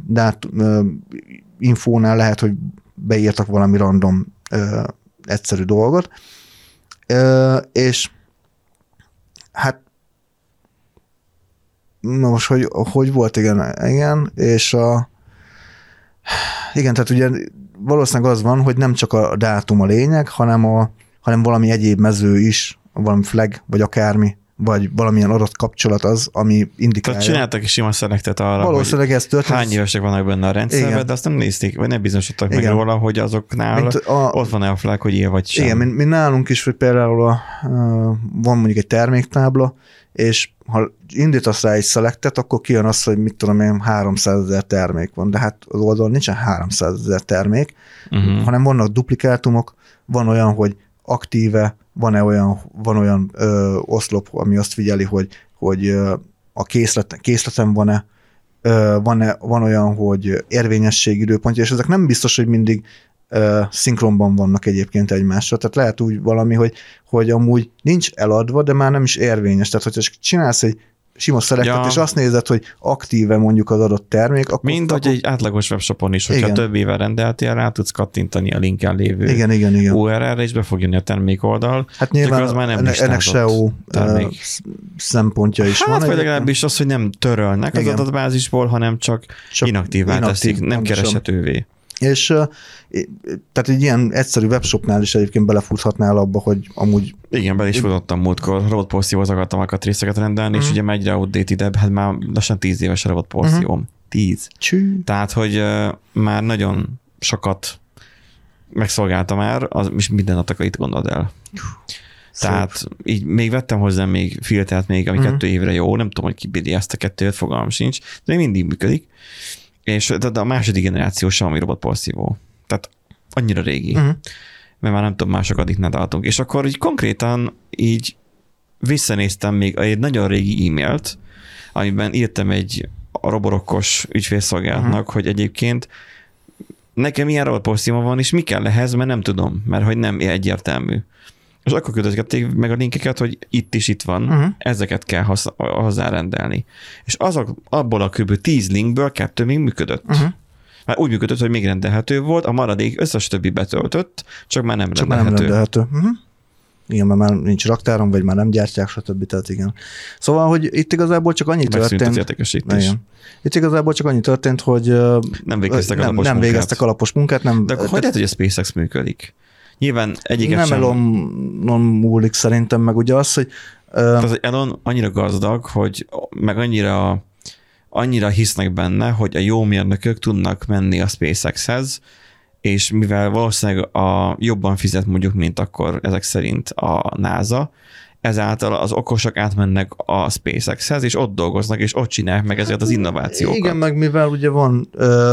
infónál lehet, hogy beírtak valami random egyszerű dolgot, és hát na most, hogy volt, igen, és igen, tehát ugye valószínűleg az van, hogy nem csak a dátum a lényeg, hanem valami egyéb mező is, valami flag, vagy akármi, vagy valamilyen adott kapcsolat az, ami indikálja. Tehát csináltak is sima szelektet arra, valószínűleg ez történt. Hány évesek vannak benne a rendszerben, igen. De azt nem nézték, vagy nem bizonyosodtak meg róla, hogy azoknál ott van-e a flag, hogy ilyen vagy sem. Igen, mint nálunk is, hogy például van mondjuk egy terméktábla, és ha indítasz rá egy szelektet, akkor kijön az, hogy mit tudom én, 300 000 termék van, de hát az oldalon nincsen 300 000 termék, hanem vannak duplikátumok, van olyan, hogy aktíve, van olyan oszlop, ami azt figyeli, hogy a készleten van-e, van olyan, hogy érvényesség időpontja, és ezek nem biztos, hogy mindig szinkronban vannak egyébként egymásra. Tehát lehet úgy valami, hogy amúgy nincs eladva, de már nem is érvényes. Tehát, hogyha csinálsz egy sima szelektet, és azt nézed, hogy aktíve mondjuk az adott termék, akkor... Mind, hogy egy átlagos webshopon is, hogyha több éve rendeltél, rá tudsz kattintani a linken lévő igen. URL-re, és be fog jönni a termék oldal. Hát nyilván az már nem ennek SEO szempontja is van. Hát vagy legalábbis az, hogy nem törölnek az adatbázisból, hanem csak inaktívvá teszik, nem kereshetővé. És tehát egy ilyen egyszerű webshopnál is egyébként belefuthatnál abba, hogy amúgy... Igen, bele is futottam múltkor, robotporszívóhoz akartam alkatrészeket rendelni, és ugye egyre outdated, hát már lassan 10 éves a robotporszívóm. 10. Tehát, hogy már nagyon sokat megszolgáltam már, és minden itt gondold el. Tehát így még vettem hozzá még filtert még, ami 2 évre jó, nem tudom, hogy kibírja ezt a 2 fogalmam sincs, de még mindig működik. És a második generáció sem, ami robotporszívó. Tehát annyira régi. Mert már nem tudom, másokat itt ne tartunk. És akkor így konkrétan így visszanéztem még egy nagyon régi e-mailt, amiben írtam egy a roborokos ügyfélszolgálatnak, hogy egyébként nekem ilyen roboporszíma van, és mi kell ehhez, mert nem tudom, mert hogy nem egyértelmű. És akkor küldözgették meg a linkeket, hogy itt is itt van, ezeket kell hozzárendelni. És abból a kb. 10 linkből 2 még működött. Már úgy működött, hogy még rendelhető volt, a maradék összes többi betöltött, csak már nem rendelhető. Igen, mert már nincs raktáron, vagy már nem gyártják, stb. Tehát igen. Szóval, hogy itt igazából csak annyi történt. Itt igazából csak annyi történt, hogy nem végeztek alapos munkát. De akkor hogy lehet, hogy a SpaceX működik? Nyilván egyiket nem sem... Elon múlik szerintem, meg ugye az, hogy... Tehát Elon annyira gazdag, hogy meg annyira hisznek benne, hogy a jó mérnökök tudnak menni a SpaceX-hez, és mivel valószínűleg jobban fizet mondjuk, mint akkor ezek szerint a NASA, ezáltal az okosok átmennek a SpaceX-hez, és ott dolgoznak, és ott csinálják meg ezért az innovációkat. Igen, meg mivel ugye van,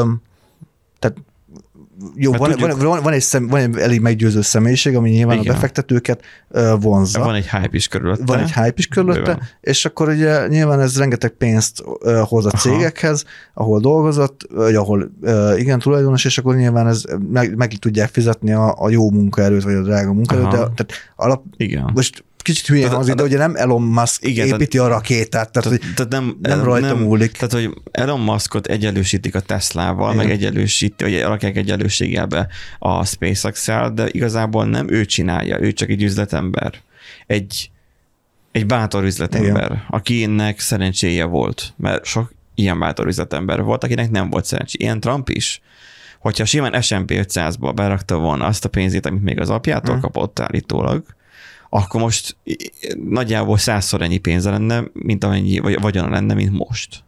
tehát jó, van egy elég meggyőző személyiség, ami nyilván igen. A befektetőket vonzza. Van egy hype is körülötte. És akkor ugye nyilván ez rengeteg pénzt hoz a cégekhez, ahol dolgozott, vagy ahol igen, tulajdonos, és akkor nyilván ez meg tudják fizetni a jó munkaerőt, vagy a drága munkaerőt. Tehát igen. Most kicsit hülyén hangzik, de ugye nem Elon Musk építi a rakétát, tehát nem rajta múlik. Tehát, hogy Elon Muskot egyenlősítik a Teslával, igen. Meg egyenlősíti, vagy rakják egyenlőségjelbe a SpaceX-el, de igazából nem ő csinálja, ő csak egy üzletember. Egy bátor üzletember, igen. Akinek szerencséje volt, mert sok ilyen bátor üzletember volt, akinek nem volt szerencsé. Ilyen Trump is. Hogyha simán S&P 500-ba berakta volna azt a pénzét, amit még az apjától kapott állítólag, akkor most nagyjából 100-szor ennyi pénze lenne, mint amennyi vagyona lenne, mint most.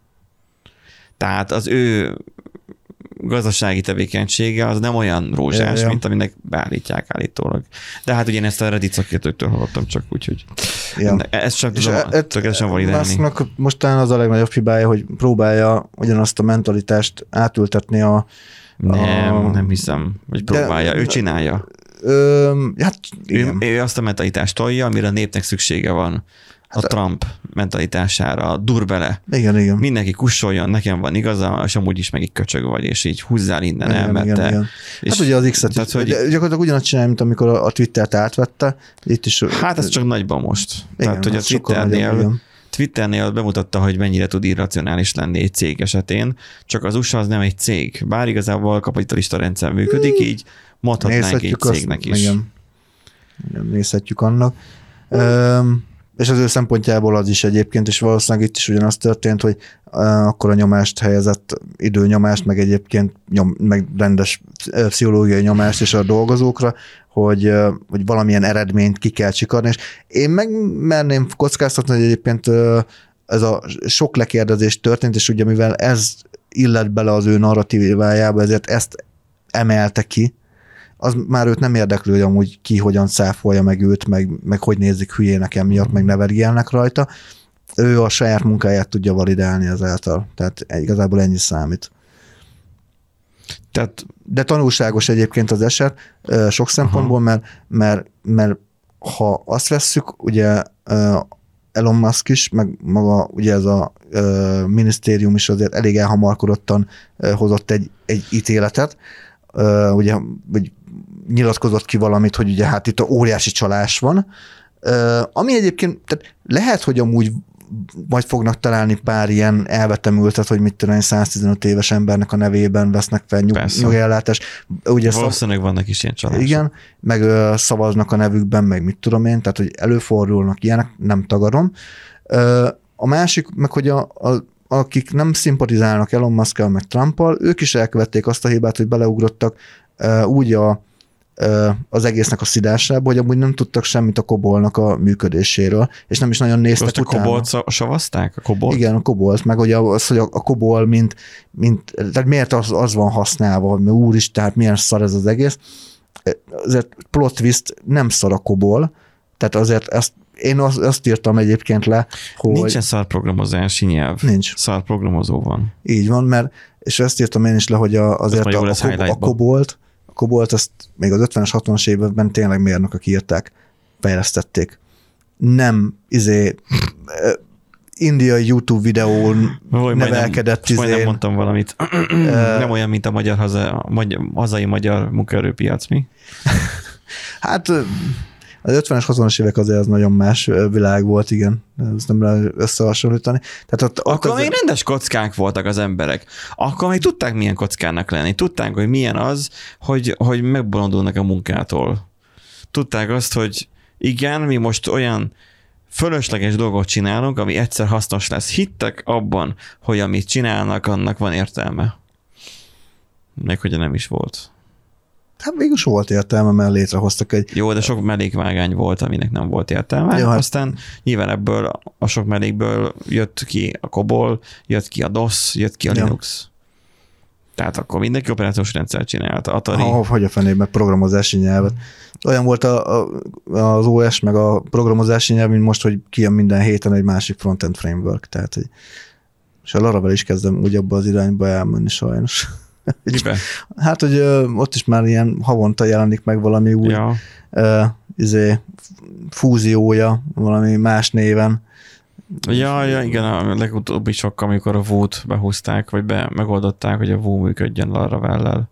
Tehát az ő gazdasági tevékenysége az nem olyan rózsás, mint aminek beállítják állítólag. De hát ugye én ezt a Reddit szakértőktől hallottam csak, úgyhogy ezt sem tudom tökéletesen validálni. Musknak mostán az a legnagyobb hibája, hogy próbálja ugyanazt a mentalitást átültetni Nem hiszem, hogy próbálja. Ő csinálja. Hát ő azt a mentalitást tolja, amire a népnek szüksége van. A Trump mentalitására, dur bele. Igen. Mindenki kussoljon, nekem van igaza, és amúgy is meg egy köcsög vagy, és így húzzál innen el, mert te... Igen. Hát ugye az X-et, tehát, hogy... gyakorlatilag ugyanazt csinálja, mint amikor a Twittert átvette. Itt is... Hát ez csak nagyban most. Igen, tehát, hogy a Twitternél bemutatta, hogy mennyire tud irracionális lenni egy cég esetén, csak az USA az nem egy cég. Bár igazából a kapitalista rendszer működik, így mondhatnánk egy cégnek is. Igen, nézhetjük annak. És az ő szempontjából az is egyébként, és valószínűleg itt is ugyanaz történt, hogy akkor a nyomást helyezett, időnyomást, meg egyébként meg rendes pszichológiai nyomást is a dolgozókra, hogy valamilyen eredményt ki kell csikarni, és én megmerném kockáztatni, hogy egyébként ez a sok lekérdezés történt, és ugye mivel ez illet bele az ő narratívájába, ezért ezt emelte ki, az már őt nem érdekli, hogy amúgy ki hogyan száfolja meg őt, meg hogy nézik hülyének emiatt, meg nevergélnek rajta. Ő a saját munkáját tudja validálni ezáltal. Tehát igazából ennyi számít. De tanulságos egyébként az eset sok szempontból, mert ha azt vesszük, ugye Elon Musk is, meg maga ugye ez a minisztérium is azért elég elhamarkodottan hozott egy ítéletet, ugye, vagy nyilatkozott ki valamit, hogy ugye hát itt a óriási csalás van, ami egyébként, tehát lehet, hogy amúgy majd fognak találni pár ilyen elvetemültet, hogy mit tudom, 115 éves embernek a nevében vesznek fel nyugellátást. Valószínűleg vannak is ilyen csalások. Igen, meg szavaznak a nevükben, meg mit tudom én, tehát hogy előfordulnak ilyenek, nem tagadom. A másik, meg hogy akik nem szimpatizálnak Elon Muskkal, meg Trumpal, ők is elkövették azt a hibát, hogy beleugrottak úgy az egésznek a szidásába, hogy amúgy nem tudtak semmit a Kobolnak a működéséről, és nem is nagyon néztek most utána. Most a Kobolt savazták? A Kobolt? Igen, a Kobolt, meg hogy a Kobol mint tehát miért az van használva, hogy úristen, tehát milyen szar ez az egész. Azért plot twist, nem szar a Kobol, tehát azért én azt írtam egyébként le, hogy... Nincsen szarprogramozási nyelv. Nincs. Szarprogramozó van. Így van, és ezt írtam én is le, hogy azért a Kobolt azt még az 50-es, 60-as években tényleg mérnökök írták, fejlesztették. Nem indiai YouTube videón nevelkedett. Majdnem mondtam valamit. Nem olyan, mint a hazai magyar munkaerőpiac, mi? Hát az 50-es, 60-as évek azért az nagyon más világ volt, igen. Ezt nem lehet összehasonlítani. Tehát akkor még rendes kockák voltak az emberek. Akkor még tudták, milyen kockának lenni. Tudták, hogy milyen az, hogy megbolondulnak a munkától. Tudták azt, hogy igen, mi most olyan fölösleges dolgot csinálunk, ami egyszer hasznos lesz. Hittek abban, hogy amit csinálnak, annak van értelme. Meg hogy nem is volt. Hát végülis volt értelme, mert létrehoztak egy... Jó, de sok mellékvágány volt, aminek nem volt értelme. Jó, aztán nyilván ebből a sok mellékből jött ki a COBOL, jött ki a DOS, jött ki a Linux. Tehát akkor mindenki operációs rendszer csinált. Atari. Hogy a fenében programozási nyelvet. Olyan volt az OS meg a programozási nyelv, mint most, hogy kijön minden héten egy másik frontend framework. Tehát, és a Laravel is kezdem úgy abba az irányba elmenni sajnos. Miben? Hát, hogy ott is már ilyen havonta jelenik meg valami új fúziója, valami más néven. Ja, igen, a legutóbbi sok, amikor a Vue-t behúzták, vagy megoldották, hogy a Vue működjön Laravellel.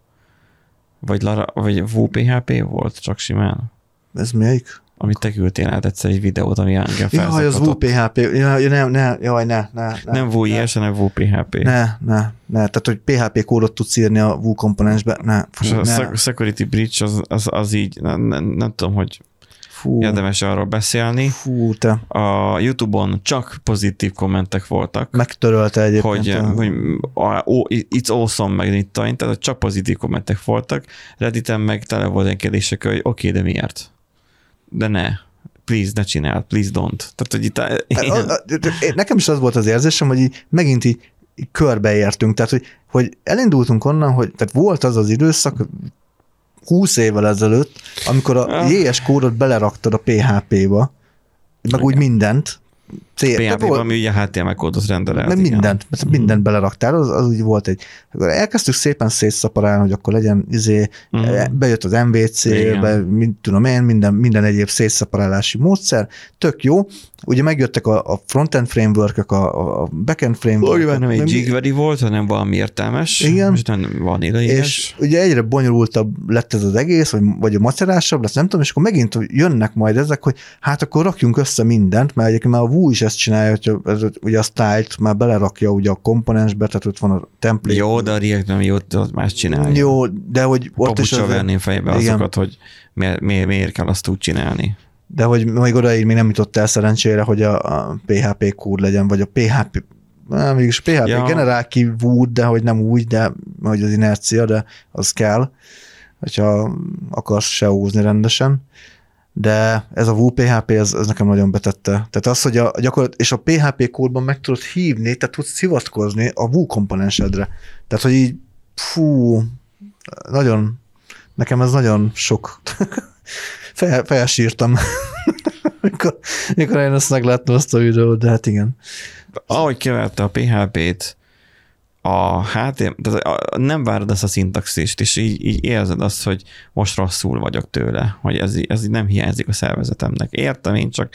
Vagy Vue PHP volt, csak simán. Ez melyik? Amit te küldtél át egyszer egy videót, ami engem felzaktatott. Jaj, az Vue PHP. Ne. Nem Vue IS, hanem Vue PHP. Ne. Tehát, hogy PHP kódot tudsz írni a Vue komponensbe. A security breach az így, nem tudom, hogy érdemes arról beszélni. A YouTube-on csak pozitív kommentek voltak. Megtörölte egyébként. Hogy it's awesome, meg tehát csak pozitív kommentek voltak. Redditen meg tele volt egy kérdések, hogy oké, de miért? De please, ne csináld, please don't. Tehát, hogy nekem is az volt az érzésem, hogy megint így körbeértünk, tehát hogy elindultunk onnan, hogy tehát volt az az időszak 20 évvel ezelőtt, amikor a JS kódot beleraktad a PHP-ba, meg úgy mindent. PHP-ban ami ugye HTML kódot rendelelt. Meg mindent beleraktál, az úgy volt egy. Akkor elkezdtük szépen szétszaparálni, hogy akkor legyen bejött az MVC-be, tudom én, minden egyéb szétszaparálási módszer, tök jó. Ugye megjöttek a frontend framework-ök, a backend framework-ök. Nem egy jQuery volt, hanem valami értelmes. Igen. És nem vanilla. És ugye egyre bonyolultabb lett ez az egész, vagy a macerásabb lesz, nem tudom, és akkor megint jönnek majd ezek, hogy hát akkor rakjunk össze mindent, mert egyébként már a Vue is ezt csinálja, hogy ugye a style-t már belerakja ugye a komponensbe, tehát ott van a template. Jó, de a React nem jó, más csinálja. Jó, de hogy ott is verném fejbe azokat, hogy miért kell azt úgy csinálni. De hogy még odaig még nem jutott el szerencsére, hogy a PHP kód legyen, vagy a PHP, mégis PHP generál ki Vue, de hogy nem úgy, de hogy az inercia, de az kell, hogyha akarsz SEO-zni rendesen. De ez a Vue PHP, ez nekem nagyon betette. Tehát az, hogy és a PHP kódban meg tudod hívni, tehát tudsz hivatkozni a Vue komponensedre. Tehát, hogy így, nekem ez nagyon sok. Felsírtam, mikor én ezt megláttam azt a videót, de hát igen. Ahogy kiverte a PHP-t, a HTML, tehát nem várod ezt a szintaxist, és így érzed azt, hogy most rosszul vagyok tőle, hogy ez így nem hiányzik a szervezetemnek. Értem én, csak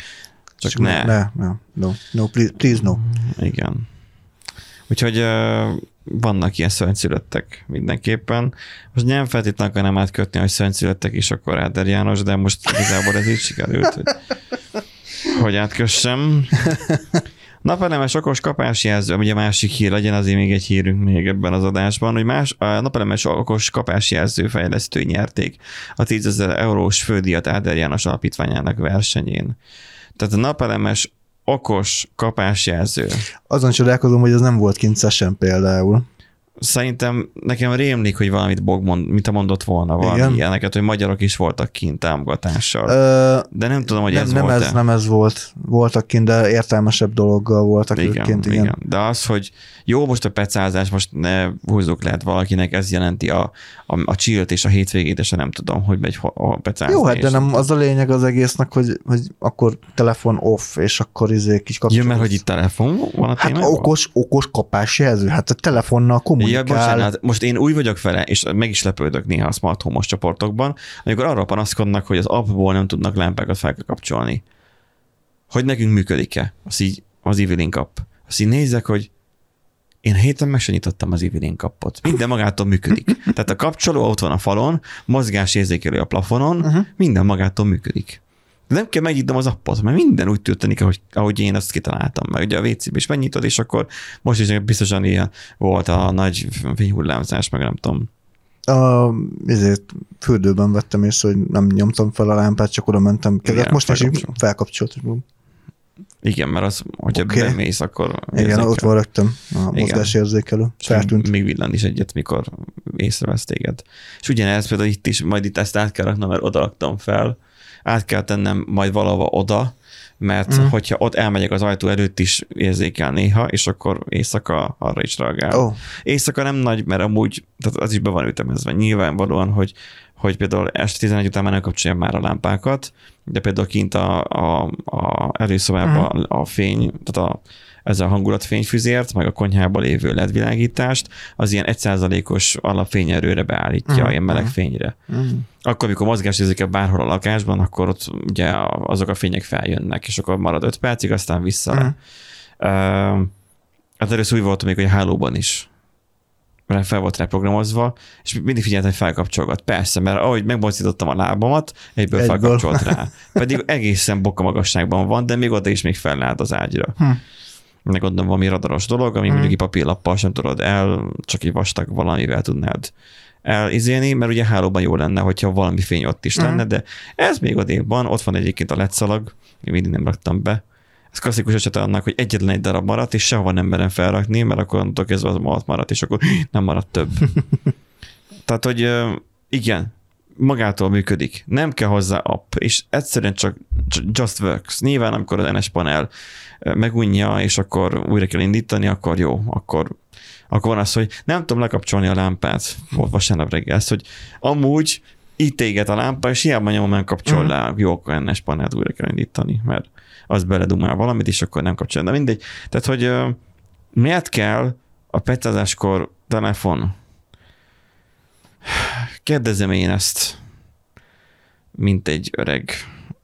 no, please no. Igen. Úgyhogy vannak ilyen szörnyszülöttek mindenképpen. Most nem feltétlenül akarnám átkötni, hogy szörnyszülöttek is akkor Áder János, de most igazából ez így sikerült, hogy átkössem. Napelemes okos kapásjelző, ugye másik hír, legyen azért még egy hírünk még ebben az adásban, hogy a napelemes okos kapásjelző fejlesztői nyerték a 10 000 eurós fődíjat Áder János alapítványának versenyén. Tehát a napelemes okos kapásjelző. Azon csodálkozom, hogy ez nem volt kint Session például. Szerintem nekem rémlik, hogy valamit mint a mondott volna valami ilyeneket, hogy magyarok is voltak kint támogatással. De nem tudom, hogy ez volt-e. Nem ez volt. Voltak kint, de értelmesebb dologgal voltak ők kint. Igen. De az, hogy jó, most a pecázás, most ne húzzuk lehet valakinek, ez jelenti a chillt és a hétvégét, és nem tudom, hogy megy a pecázni. Jó, hát de nem az a lényeg az egésznek, hogy akkor telefon off, és akkor kis kapcsolódsz. Jön, mert hogy itt telefon van a témában? Okos kapásjelző, hát a telefonnal kommunikál. Ja, bocsánat, most én úgy vagyok vele, és meg is lepődök néha a smart home-os csoportokban, amikor arra panaszkodnak, hogy az appból nem tudnak lámpákat felkapcsolni. Hogy nekünk működik-e? Azt így az Evelyn app. Azt így nézek, hogy én héten meg sem nyitottam az Evelyn appot. Minden magától működik. Tehát a kapcsoló ott van a falon, mozgásérzékelő a plafonon, minden magától működik. Nem kell megnyitnom az appot, mert minden úgy történik, ahogy én azt kitaláltam. Mert ugye a WC-be is megnyitod, és akkor most is biztosan ilyen volt a nagy fényhullámzás, meg nem tudom. Ezért fürdőben vettem észre, hogy nem nyomtam fel a lámpát, csak oda mentem. Kezdett most is felkapcsolt. Igen, mert az, hogyha bemész, akkor... Igen, ott van rögtön a mozgásérzékelő. Feltűnt. Még villan is egyet, mikor észrevesz téged. És ugyanez például itt is, majd itt ezt át kell raknom, mert oda raktam fel. Át kell tennem majd valahova oda, mert hogyha ott elmegyek az ajtó előtt is érzékel néha, és akkor éjszaka arra is reagál. Oh. Éjszaka nem nagy, mert amúgy, tehát az is be van ütemezve. Nyilvánvalóan, hogy például este 11 után már nem kapcsolja már a lámpákat, de például kint a előszobában a fény, tehát ez a hangulatfényfüzért, meg a konyhában lévő LED-világítást, az ilyen 1%-os alapfényerőre beállítja, ilyen meleg fényre. Akkor, amikor mozgásérzékel bárhol a lakásban, akkor ott ugye azok a fények feljönnek, és akkor marad 5 percig, aztán vissza. Hát először úgy volt még, hogy a hálóban is. Mert fel volt reprogramozva, és mindig figyeltem, hogy felkapcsolgat. Persze, mert ahogy megmozdítottam a lábamat, egyből felkapcsolt rá. Pedig egészen boka magasságban van, de még oda is még felállt az ágyra. Meg gondolom valami radaros dolog, ami mondjuk papírlappal sem tudod csak egy vastag valamivel tudnád elizélni, mert ugye hálóban jó lenne, hogyha valami fény ott is lenne, de ez még odébb van, ott van egyébként a LED szalag, én mindig nem raktam be. Ez klasszikus eset annak, hogy egyetlen egy darab maradt, és sehova nem merem felrakni, mert akkor onnantól kezdve az ott maradt, és akkor nem maradt több. Tehát, hogy igen, magától működik. Nem kell hozzá app, és egyszerűen csak just works. Nyilván, amikor az NS panel megunja, és akkor újra kell indítani, akkor jó, akkor van az, hogy nem tudom lekapcsolni a lámpát. Volt vasárnap reggel, hogy amúgy itt éget a lámpa, és hiába nyomom, nem kapcsol le. Jó, akkor NS panelt újra kell indítani, mert az beledumál valamit, és akkor nem kapcsol. De mindegy. Tehát, hogy miért kell a pecázáskor telefon? Kérdezem én ezt, mint egy öreg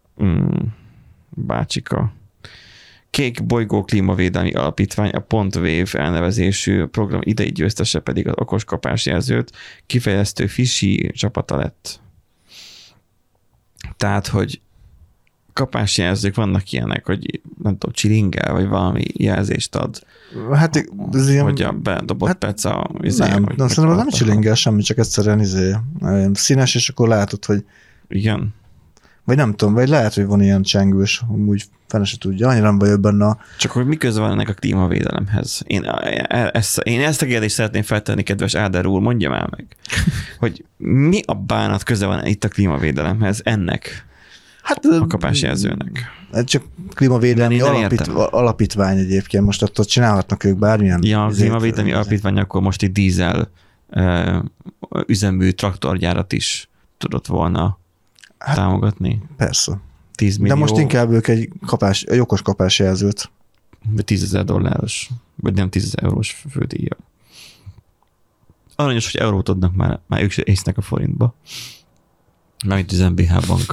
bácsika. Kék Bolygó Klímavédelmi Alapítvány, a PontWave elnevezésű program idei győztese pedig az okos kapásjelzőt kifejeztő Fishy csapata lett. Tehát, hogy kapásjelzők vannak ilyenek, hogy nem tudom, csilingel, vagy valami jelzést ad. Hát ez ilyen... Hogy a bedobott peca... Nem, szerintem nem csilingel semmi, csak egyszerűen színes, és akkor látod, hogy... Igen. Vagy nem tudom, vagy lehet, hogy van ilyen csengős, amúgy fene se tudja, annyira nem vagyok benne a... Csak hogy mi köze van ennek a klímavédelemhez? Én ezt a kérdést szeretném feltenni, kedves Áder úr, mondja már meg, hogy mi a bánat köze van itt a klímavédelemhez ennek? Hát a kapásjelzőnek. Csak klímavédelmi alapítvány egyébként, most attól csinálhatnak ők bármilyen... Ja, a klímavédelmi alapítvány akkor most egy dízel üzemű traktorgyárat is tudott volna támogatni. Persze. 10 millió. De most inkább ők egy okos kapásjelzőt. $10,000, vagy nem 10,000 eurós fődíjjal. Aranyos, hogy eurót adnak már ők se észnek a forintba. Mármint az MBH bank.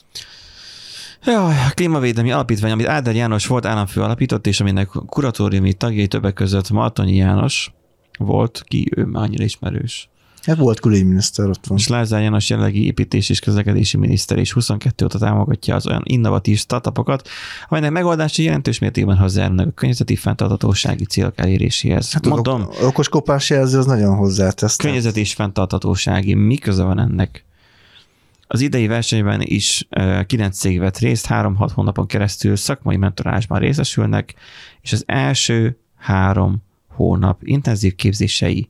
Ja, a klímavédelmi alapítvány, amit Áder János volt államfő alapított, és aminek kuratóriumi tagjai többek között Martonyi János volt, ki ő már annyira ismerős. Hát volt külügyminiszter, ott van. És Lázár János jelenlegi építés és közlekedési miniszter és 22 óta támogatja az olyan innovatív startupokat, amelynek megoldása jelentős mértékben hozzájárulnak a környezeti fenntarthatósági célok eléréséhez. Hát mondom, okos kopásjelző az nagyon hozzátesz. Környezeti és fenntarthatósági, mi köze van ennek? Az idei versenyben is 9 cég vett részt, 3-6 hónapon keresztül szakmai mentorálásban részesülnek, és az első 3 hónap intenzív képzési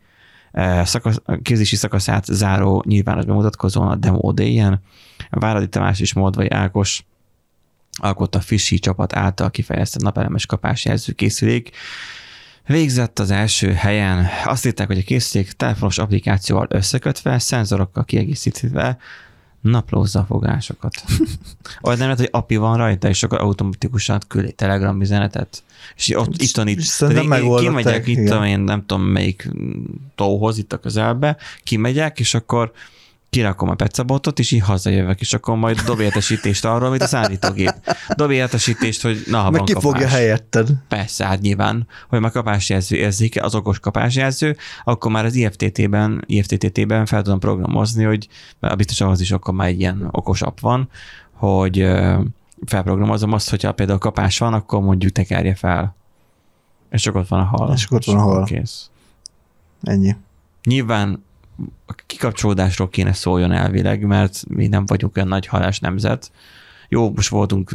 szakaszát záró nyilvános bemutatkozón a Demo Day-en Váradi Tamás és Moldvai Ákos alkotta Fishy csapat által kifejeztett napelemes kapásjelző készülék. Végzett az első helyen. Azt írták, hogy a készülék telefonos applikációval összekötve, szenzorokkal kiegészítve naplózza a fogásokat. Vagy nem lehet, hogy API van rajta, és akkor automatikusan küld egy Telegram üzenetet. És ott itt kimegyek, itt én nem tudom melyik tóhoz, itt a közelbe, kimegyek, és akkor kirakom a peccabotot, és így hazajövök, és akkor majd dob értesítést arról, amit a szállítógép. Dob értesítést, hogy na, ha meg van ki kapás. fogja helyetted. Persze, hát nyilván, hogy már kapásjelző érzéke, az okos kapásjelző, akkor már az IFTTT-ben fel tudom programozni, hogy biztos ahhoz is akkor már egy ilyen okos app van, hogy felprogramozom azt, hogyha például kapás van, akkor mondjuk tekerje fel. És csak ott van a hal. És ott van a hal. Kész. Ennyi. Nyilván a kikapcsolódásról kéne szóljon elvileg, mert mi nem vagyunk olyan nagy halás nemzet. Jó, most voltunk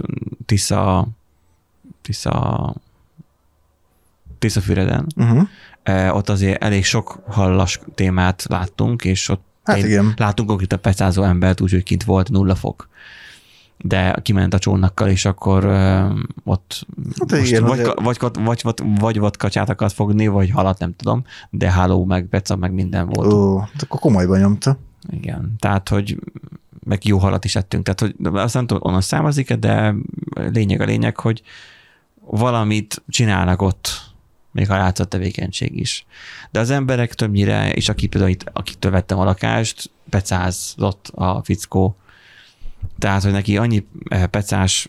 Tiszafüreden. Ott azért elég sok hallas témát láttunk, és ott láttunk konkrétan pecázó embert, úgyhogy kint volt 0 fok. De kiment a csónakkal, és akkor ott hát igen, vagy vadkacsát akart fogni, vagy halat, nem tudom, de háló, meg peca, meg minden volt. Ó, akkor komolyban nyomta. Igen, tehát, hogy meg jó halat is ettünk, tehát, hogy azt nem tudom, onnan származik, de lényeg, hogy valamit csinálnak ott, még ha látszott tevékenység is. De az emberek többnyire, és akiktől vettem a lakást, pecázott a fickó. Tehát, hogy neki annyi pecás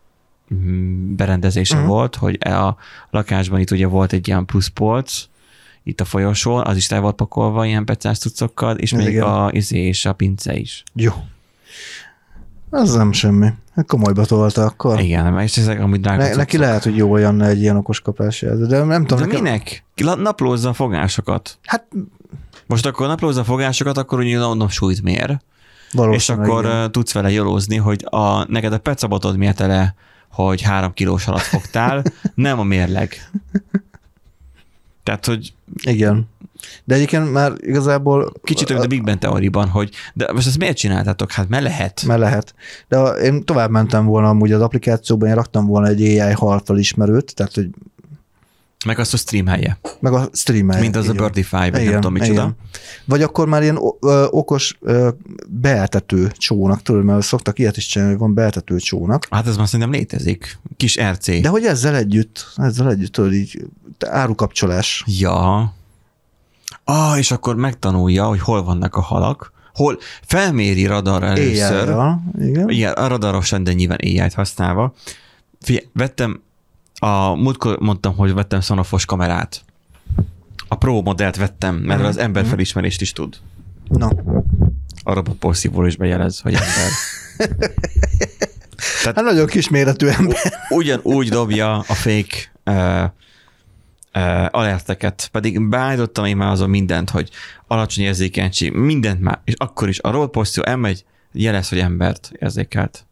berendezése volt, hogy a lakásban itt ugye volt egy ilyen pluszpolc, itt a folyosón, az is el volt pakolva ilyen pecás cuccokkal, és még és a pince is. Jó. Az nem semmi. Komolyba tolta akkor. Igen, és ezek amúgy drága neki lehet, hogy jó olyan egy ilyen okos kapásjelző, de nem tudom. De minek? Naplózza a fogásokat. Hát most akkor naplózza a fogásokat, akkor ugye onnan súlyt mér. És akkor igen. Tudsz vele jolózni, hogy neked a pecabotod mérte le, hogy 3 kilós halat fogtál, nem a mérleg. Tehát, hogy... Igen. De egyébként már igazából... Kicsit olyan a Big Bang teóriban, hogy de most ezt miért csináltátok? Hát mert lehet. Mert lehet. De én tovább mentem volna amúgy az applikációban, én raktam volna egy AI halfelismerőt, tehát hogy meg azt a streamelje. Meg a streamelje. Mint az igen. A Birdify, vagy nem tudom micsoda. Vagy akkor már ilyen okos beeltető csónak, tudod, mert szoktak ilyet is csinálni, hogy van beeltető csónak. Hát ez már szerintem létezik. Kis RC. De hogy ezzel együtt, tudod, így árukapcsolás. Ja. És akkor megtanulja, hogy hol vannak a halak, hol felméri radarra először. Igen. Igen, a radarosan, de nyilván AI-t használva. Figyelj, múltkor mondtam, hogy vettem Sonofos kamerát. A Pro modellt vettem, mert az emberfelismerést is tud. No. A robotporszívóról is bejelez, hogy ember. Tehát hát nagyon kisméretű ember. Ugyanúgy dobja a fake alerteket, pedig beállítottam én már azon mindent, hogy alacsony érzékenység, mindent már, és akkor is a robotporszívó elmegy, jelez, hogy embert érzékelt.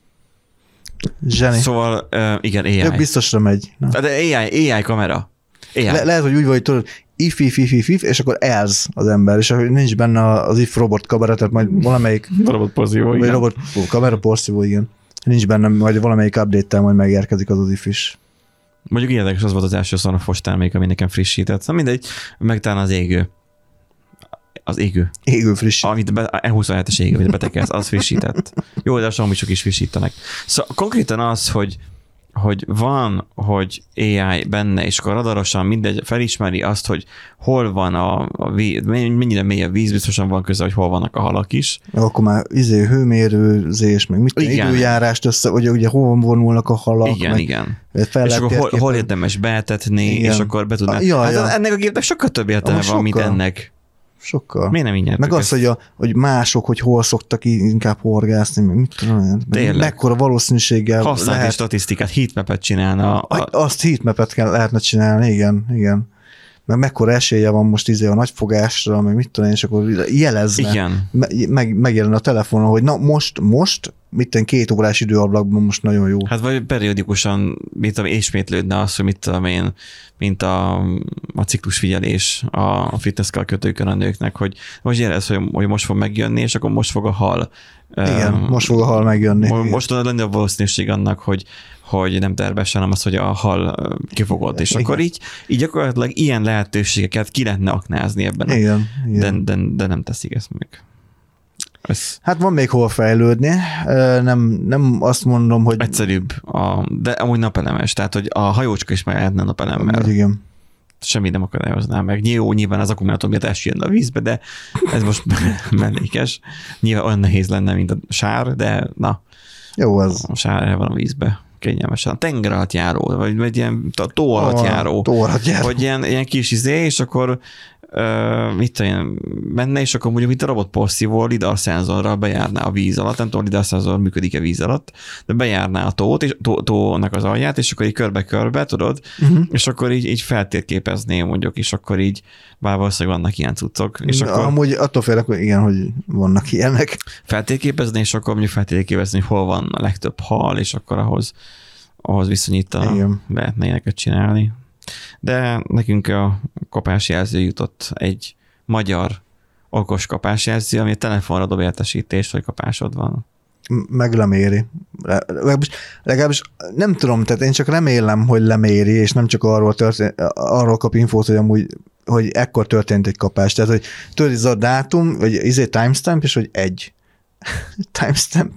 Zseni. Szóval, igen, AI. Ő biztosra megy. Na. De AI kamera. AI. Lehet, hogy úgy vagy, tudod, if, és akkor ez az ember, és akkor nincs benne az if robot kamera, tehát majd valamelyik robot porszívó, igen. Robot kamera porszívó, igen. Nincs benne, majd valamelyik update-tel majd megérkezik az if is. Mondjuk érdekes, az volt az első Sonofos termék, ami nekem frissített. Szóval mindegy, meg talán az égő. Az égő. Égő friss. Amit E27-es égő, amit betekelsz, az frissített. Jó, de a Xiaomi-sok is frissítenek. Szóval konkrétan az, hogy van, hogy AI benne, és akkor radarosan mindegy felismeri azt, hogy hol van a víz, mennyire mély a víz, biztosan van köze, hogy hol vannak a halak is. Akkor már hőmérőzés, meg mit időjárást össze, ugye hol vonulnak a halak. Igen. És akkor hol érdemes beetetni, és akkor be tudná. Ennek a gépnek sokkal több értelme van, mint ennek. Sokkal. Miért nem így nyertük meg az, hogy mások, hogy hol szoktak inkább horgászni, meg mit tudom, mekkora valószínűséggel használati statisztikát, heatmapet csinálna. Azt heatmapet lehetne csinálni, igen. Meg mekkora esélye van most a nagyfogásra, meg mit tudom, és akkor jelezne. Igen. Megjelen a telefonon, hogy na most 2 órás időablakban most nagyon jó. Hát vagy periódikusan, ismétlődne az, hogy mit tudom én, mint a ciklusfigyelés a fitness-kel kötőkön a nőknek, hogy most érez, hogy most fog megjönni, és akkor most fog a hal. Igen, most fog a hal megjönni. Most tudod lenni a valószínűség annak, hogy nem terves, hanem az, hogy a hal kifogod. És akkor így gyakorlatilag ilyen lehetőségeket ki lehetne aknázni ebben. Igen. De nem teszik ezt meg. Hát van még hol fejlődni. Nem azt mondom, hogy... Egyszerűbb, de amúgy napelemes. Tehát, hogy a hajócska is meg lehetne napelemmel. Igen. semmi nem akadályozná meg. Jó, nyilván az akkumulátor miatt esjön a vízbe, de ez most mellékes. Nyilván olyan nehéz lenne, mint a sár, de na. Jó, az. A sár van a vízbe. Kényelmesen. A tenger alatt járó, vagy ilyen tó alatt járó. Vagy ilyen kis és akkor mit tudom, menne, és akkor mondjuk itt a robotporszívó lidar-szenzorral bejárná a víz alatt, nem tudom, lidar-szenzor működik-e víz alatt, de bejárná a tót, és tónak az alját, és akkor így körbe-körbe, tudod, és akkor így feltérképezné mondjuk, és akkor így bár valószínűleg vannak ilyen cuccok. És akkor amúgy attól félek, hogy igen, hogy vannak ilyenek. Feltérképezni, és akkor mondjuk feltérképezni, hol van a legtöbb hal, és akkor ahhoz viszonyítva lehetne ilyeneket csinálni. De nekünk a kapásjelző jutott, egy magyar okos kapásjelző, ami a telefonra dob értesítést, hogy kapásod van. Meg leméri. Legalábbis nem tudom, tehát én csak remélem, hogy leméri, és nem csak arról kap infót, hogy amúgy hogy ekkor történt egy kapás. Tehát, hogy tudod, ez a dátum, vagy timestamp, és hogy egy. Timestamp.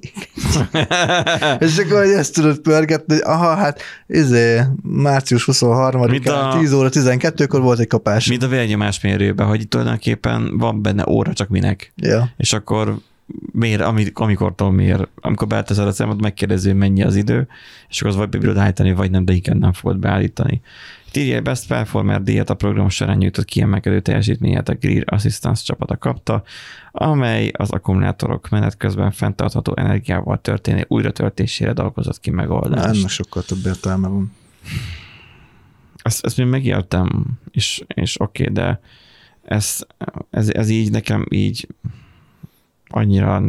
És akkor ezt tudod pörgetni, hogy aha, hát március 23-án 10 óra 12-kor volt egy kapás. Mint a vérnyomásmérőben, hogy tulajdonképpen van benne óra, csak minek. Ja. És akkor mér, amikortól mér. Amikor beálltad a számot, megkérdezi, mennyi az idő, és akkor az vagy be bírod állítani, vagy nem, de inkább nem fogod beállítani. Írja Best Performer díjat a program során nyújtott kiemelkedő teljesítményét a Greer Assistance csapata kapta, amely az akkumulátorok menet közben fenntartható energiával történő újratöltésére dolgozott ki megoldást. Ennek sokkal több értelme van. Ezt még megértem, és oké, de ez így nekem így annyira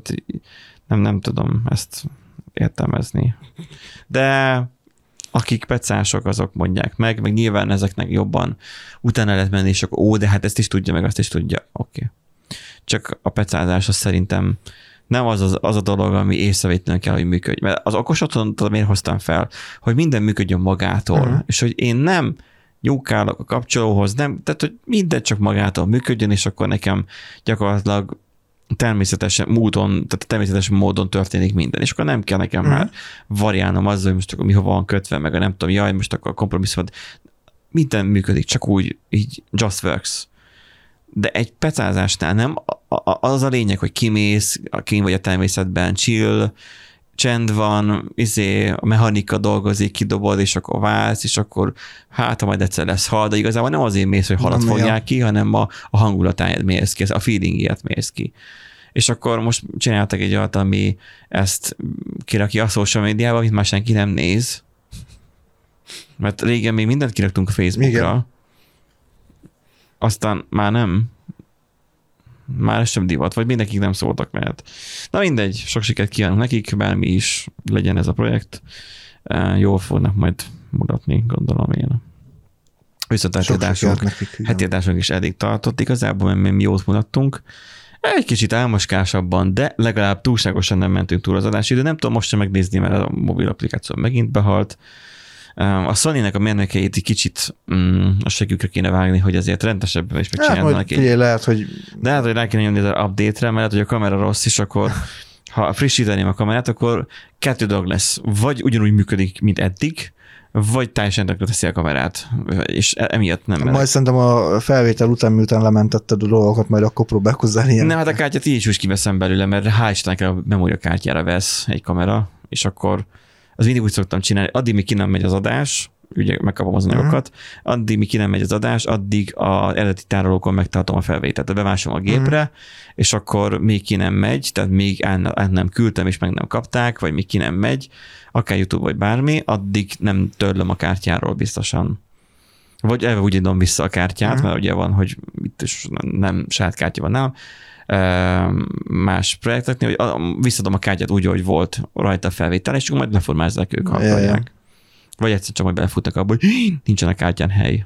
nem tudom ezt értelmezni. De akik pecások, azok mondják meg nyilván ezeknek jobban utána lehet menni, és akkor de hát ezt is tudja, meg azt is tudja. Oké. Csak a pecázás az szerintem nem az a dolog, ami észrevétlenül kell, hogy működjön. Mert az okos otthont miért hoztam fel, hogy minden működjön magától, és hogy én nem nyúkálok a kapcsolóhoz, tehát hogy minden csak magától működjön, és akkor nekem gyakorlatilag természetes módon történik minden, és akkor nem kell nekem már variálnom azzal, hogy most akkor mi hova van kötve, meg a nem tudom, most akkor a kompromisszum, minden működik, csak úgy, így just works. De egy pecázásnál nem, az a lényeg, hogy kimész, kín vagy a természetben, chill, csend van, a mechanika dolgozik, kidobod, és akkor válsz, és akkor ha majd egyszer lesz hal, de igazából nem azért mész, hogy halat fogják ki, hanem a hangulatáját mész ki, a feelingért mész ki. És akkor most csináltak egy olyat, ami ezt kirakja a social médiába, amit már senki nem néz. Mert régen még mindent kiraktunk a Facebookra. Igen. Aztán már nem. Már ez sem divat, vagy mindenkik nem szóltak mert. Na mindegy, sok sikert kívánunk nekik, bármi is legyen ez a projekt. Jól fognak majd mutatni, gondolom én. Viszont heti adásunk is eddig tartott. Igazából mi jót mutattunk. Egy kicsit álmoskásabban, de legalább túlságosan nem mentünk túl az adásidő. Nem tudom most sem megnézni, mert a mobil applikáció megint behalt. A Sony-nek a mérnökeit egy kicsit a segükre kéne vágni, hogy azért rendesebben is megcsinálnak. Lehet, hogy... De hát, hogy rá kéne nyomni az update-re, mert lehet, hogy a kamera rossz is, akkor ha frissíteném a kamerát, akkor 2 dolog lesz. Vagy ugyanúgy működik, mint eddig, vagy teljesen tönkre teszi a kamerát, és emiatt nem meleg. Majd szerintem a felvétel után, miután lementetted a dolgokat, majd akkor próbálkozzál ilyen. Ne, hát a kártyát így is kiveszem belőle, mert hál' Istennek a memóriakártyára vesz egy kamera, és akkor az mindig úgy szoktam csinálni, addig, míg ki nem megy az adás, ugye megkapom az anyagokat, addig, míg ki nem megy az adás, addig az eredeti tárolókon megtartom a felvételt, tehát bemásom a gépre, és akkor még ki nem megy, tehát még el nem küldtem, és meg nem kapták, vagy még ki nem megy, akár YouTube, vagy bármi, addig nem törlöm a kártyáról biztosan. Vagy elve úgy adom vissza a kártyát, mert ugye van, hogy itt is nem saját kártya van nálam, más projekteknél, hogy visszadom a kártyát úgy, hogy volt rajta a felvétel, és majd leformázzák ők, ha akarják. Vagy egyszer csak majd belefutnak abba, hogy nincsen a kártyán hely.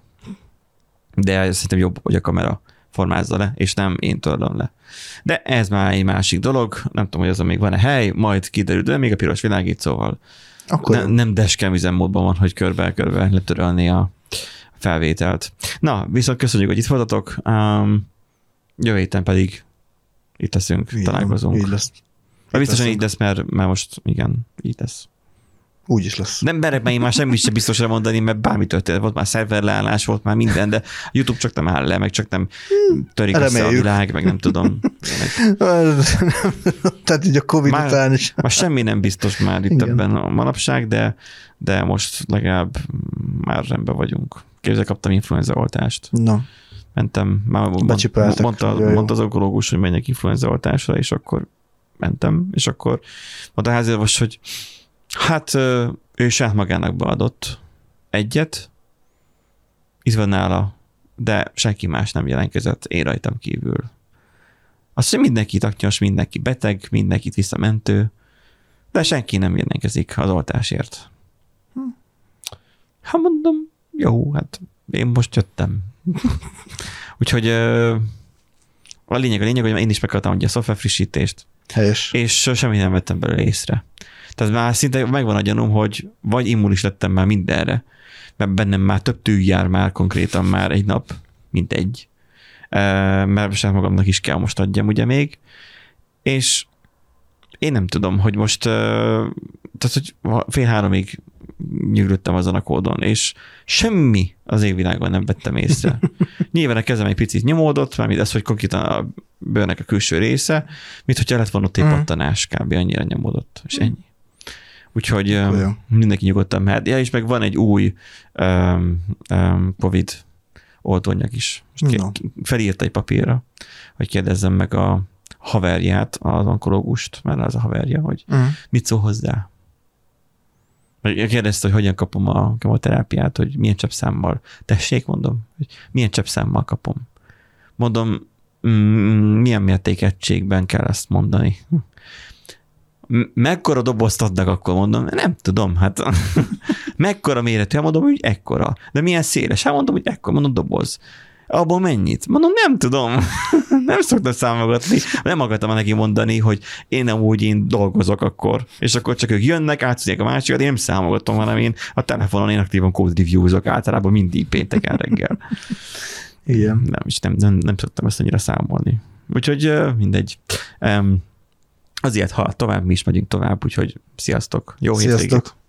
De szerintem jobb, hogy a kamera formázza le, és nem én törlöm le. De ez már egy másik dolog, nem tudom, hogy azon még van-e hely, majd kiderül, de még a piros világít, szóval nem dashcam üzemmódban van, hogy körbe-körbe letörölni a felvételt. Na, viszont köszönjük, hogy itt voltatok. Jövő héten pedig itt leszünk, találkozunk. Így lesz. Biztosan így lesz, mert most igen, így lesz. Úgy is lesz. Nem merek már semmit sem biztosra mondani, mert bármi történt. Volt már szerverleállás, volt már minden, de a YouTube csak nem áll le, meg csak nem törik össze a világ, meg nem tudom. Tehát így a Covid után is. Már semmi nem biztos már itt ebben a manapság, de most legalább már rendben vagyunk. Képzel, kaptam influenzaoltást. No. Mentem, már mondta az onkológus, hogy menjek influenzaoltásra, és akkor mentem, és akkor mondta a háziorvos, hogy hát ő saját magának beadott egyet, itt van nála, de senki más nem jelentkezett, én rajtam kívül. Azt mondja, mindenki taknyos, mindenki beteg, mindenkit visszamentő, de senki nem jelentkezik az oltásért. Hát mondom, jó, hát én most jöttem. Úgyhogy a lényeg, hogy én is megkaptam ugye a szoftverfrissítést. Helyes. És semmi nem vettem belőle észre. Tehát már szinte megvan a gyanúm, hogy vagy immunis lettem már mindenre, mert bennem már több tű jár már konkrétan már egy nap, mint egy. Mert saját magamnak is kell most adjam ugye még. És én nem tudom, hogy most, tehát hogy 2:30 nyűglöttem azon a kódon, és semmi az égvilágon nem vettem észre. Nyilván a kezem egy picit nyomódott, mármint az, hogy konkrétan a bőrnek a külső része, mint hogyha lett volna ott egy pattanás, kb. Annyira nyomódott, és ennyi. Úgyhogy mindenki nyugodtan mehet. Ja, és meg van egy új Covid oltóanyag is. Most felírta egy papírra, hogy kérdezzem meg a haverját, az onkológust, mert az a haverja, hogy mit szól hozzá. Kérdezte, hogy hogyan kapom a kemoterápiát, hogy milyen cseppszámmal. Tessék, mondom, hogy milyen cseppszámmal kapom. Mondom, milyen mértékegységben kell ezt mondani. Mekkora dobozt adnak, akkor mondom, nem tudom, hát mekkora méretű, mondom, hogy ekkora. De milyen széles? Hát mondom, hogy ekkora, mondom, doboz. Abból mennyit? Mondom, nem tudom. Nem szoktam számogatni. Nem akartam neki mondani, hogy én dolgozok akkor. És akkor csak ők jönnek, átszűnják a másikat, én nem számogatom, hanem én a telefonon én aktívan code review-zok általában mindig pénteken reggel. Igen. Nem szoktam ezt annyira számolni. Úgyhogy mindegy. Azért, ha tovább, mi is megyünk tovább, úgyhogy sziasztok. Jó hétvégét.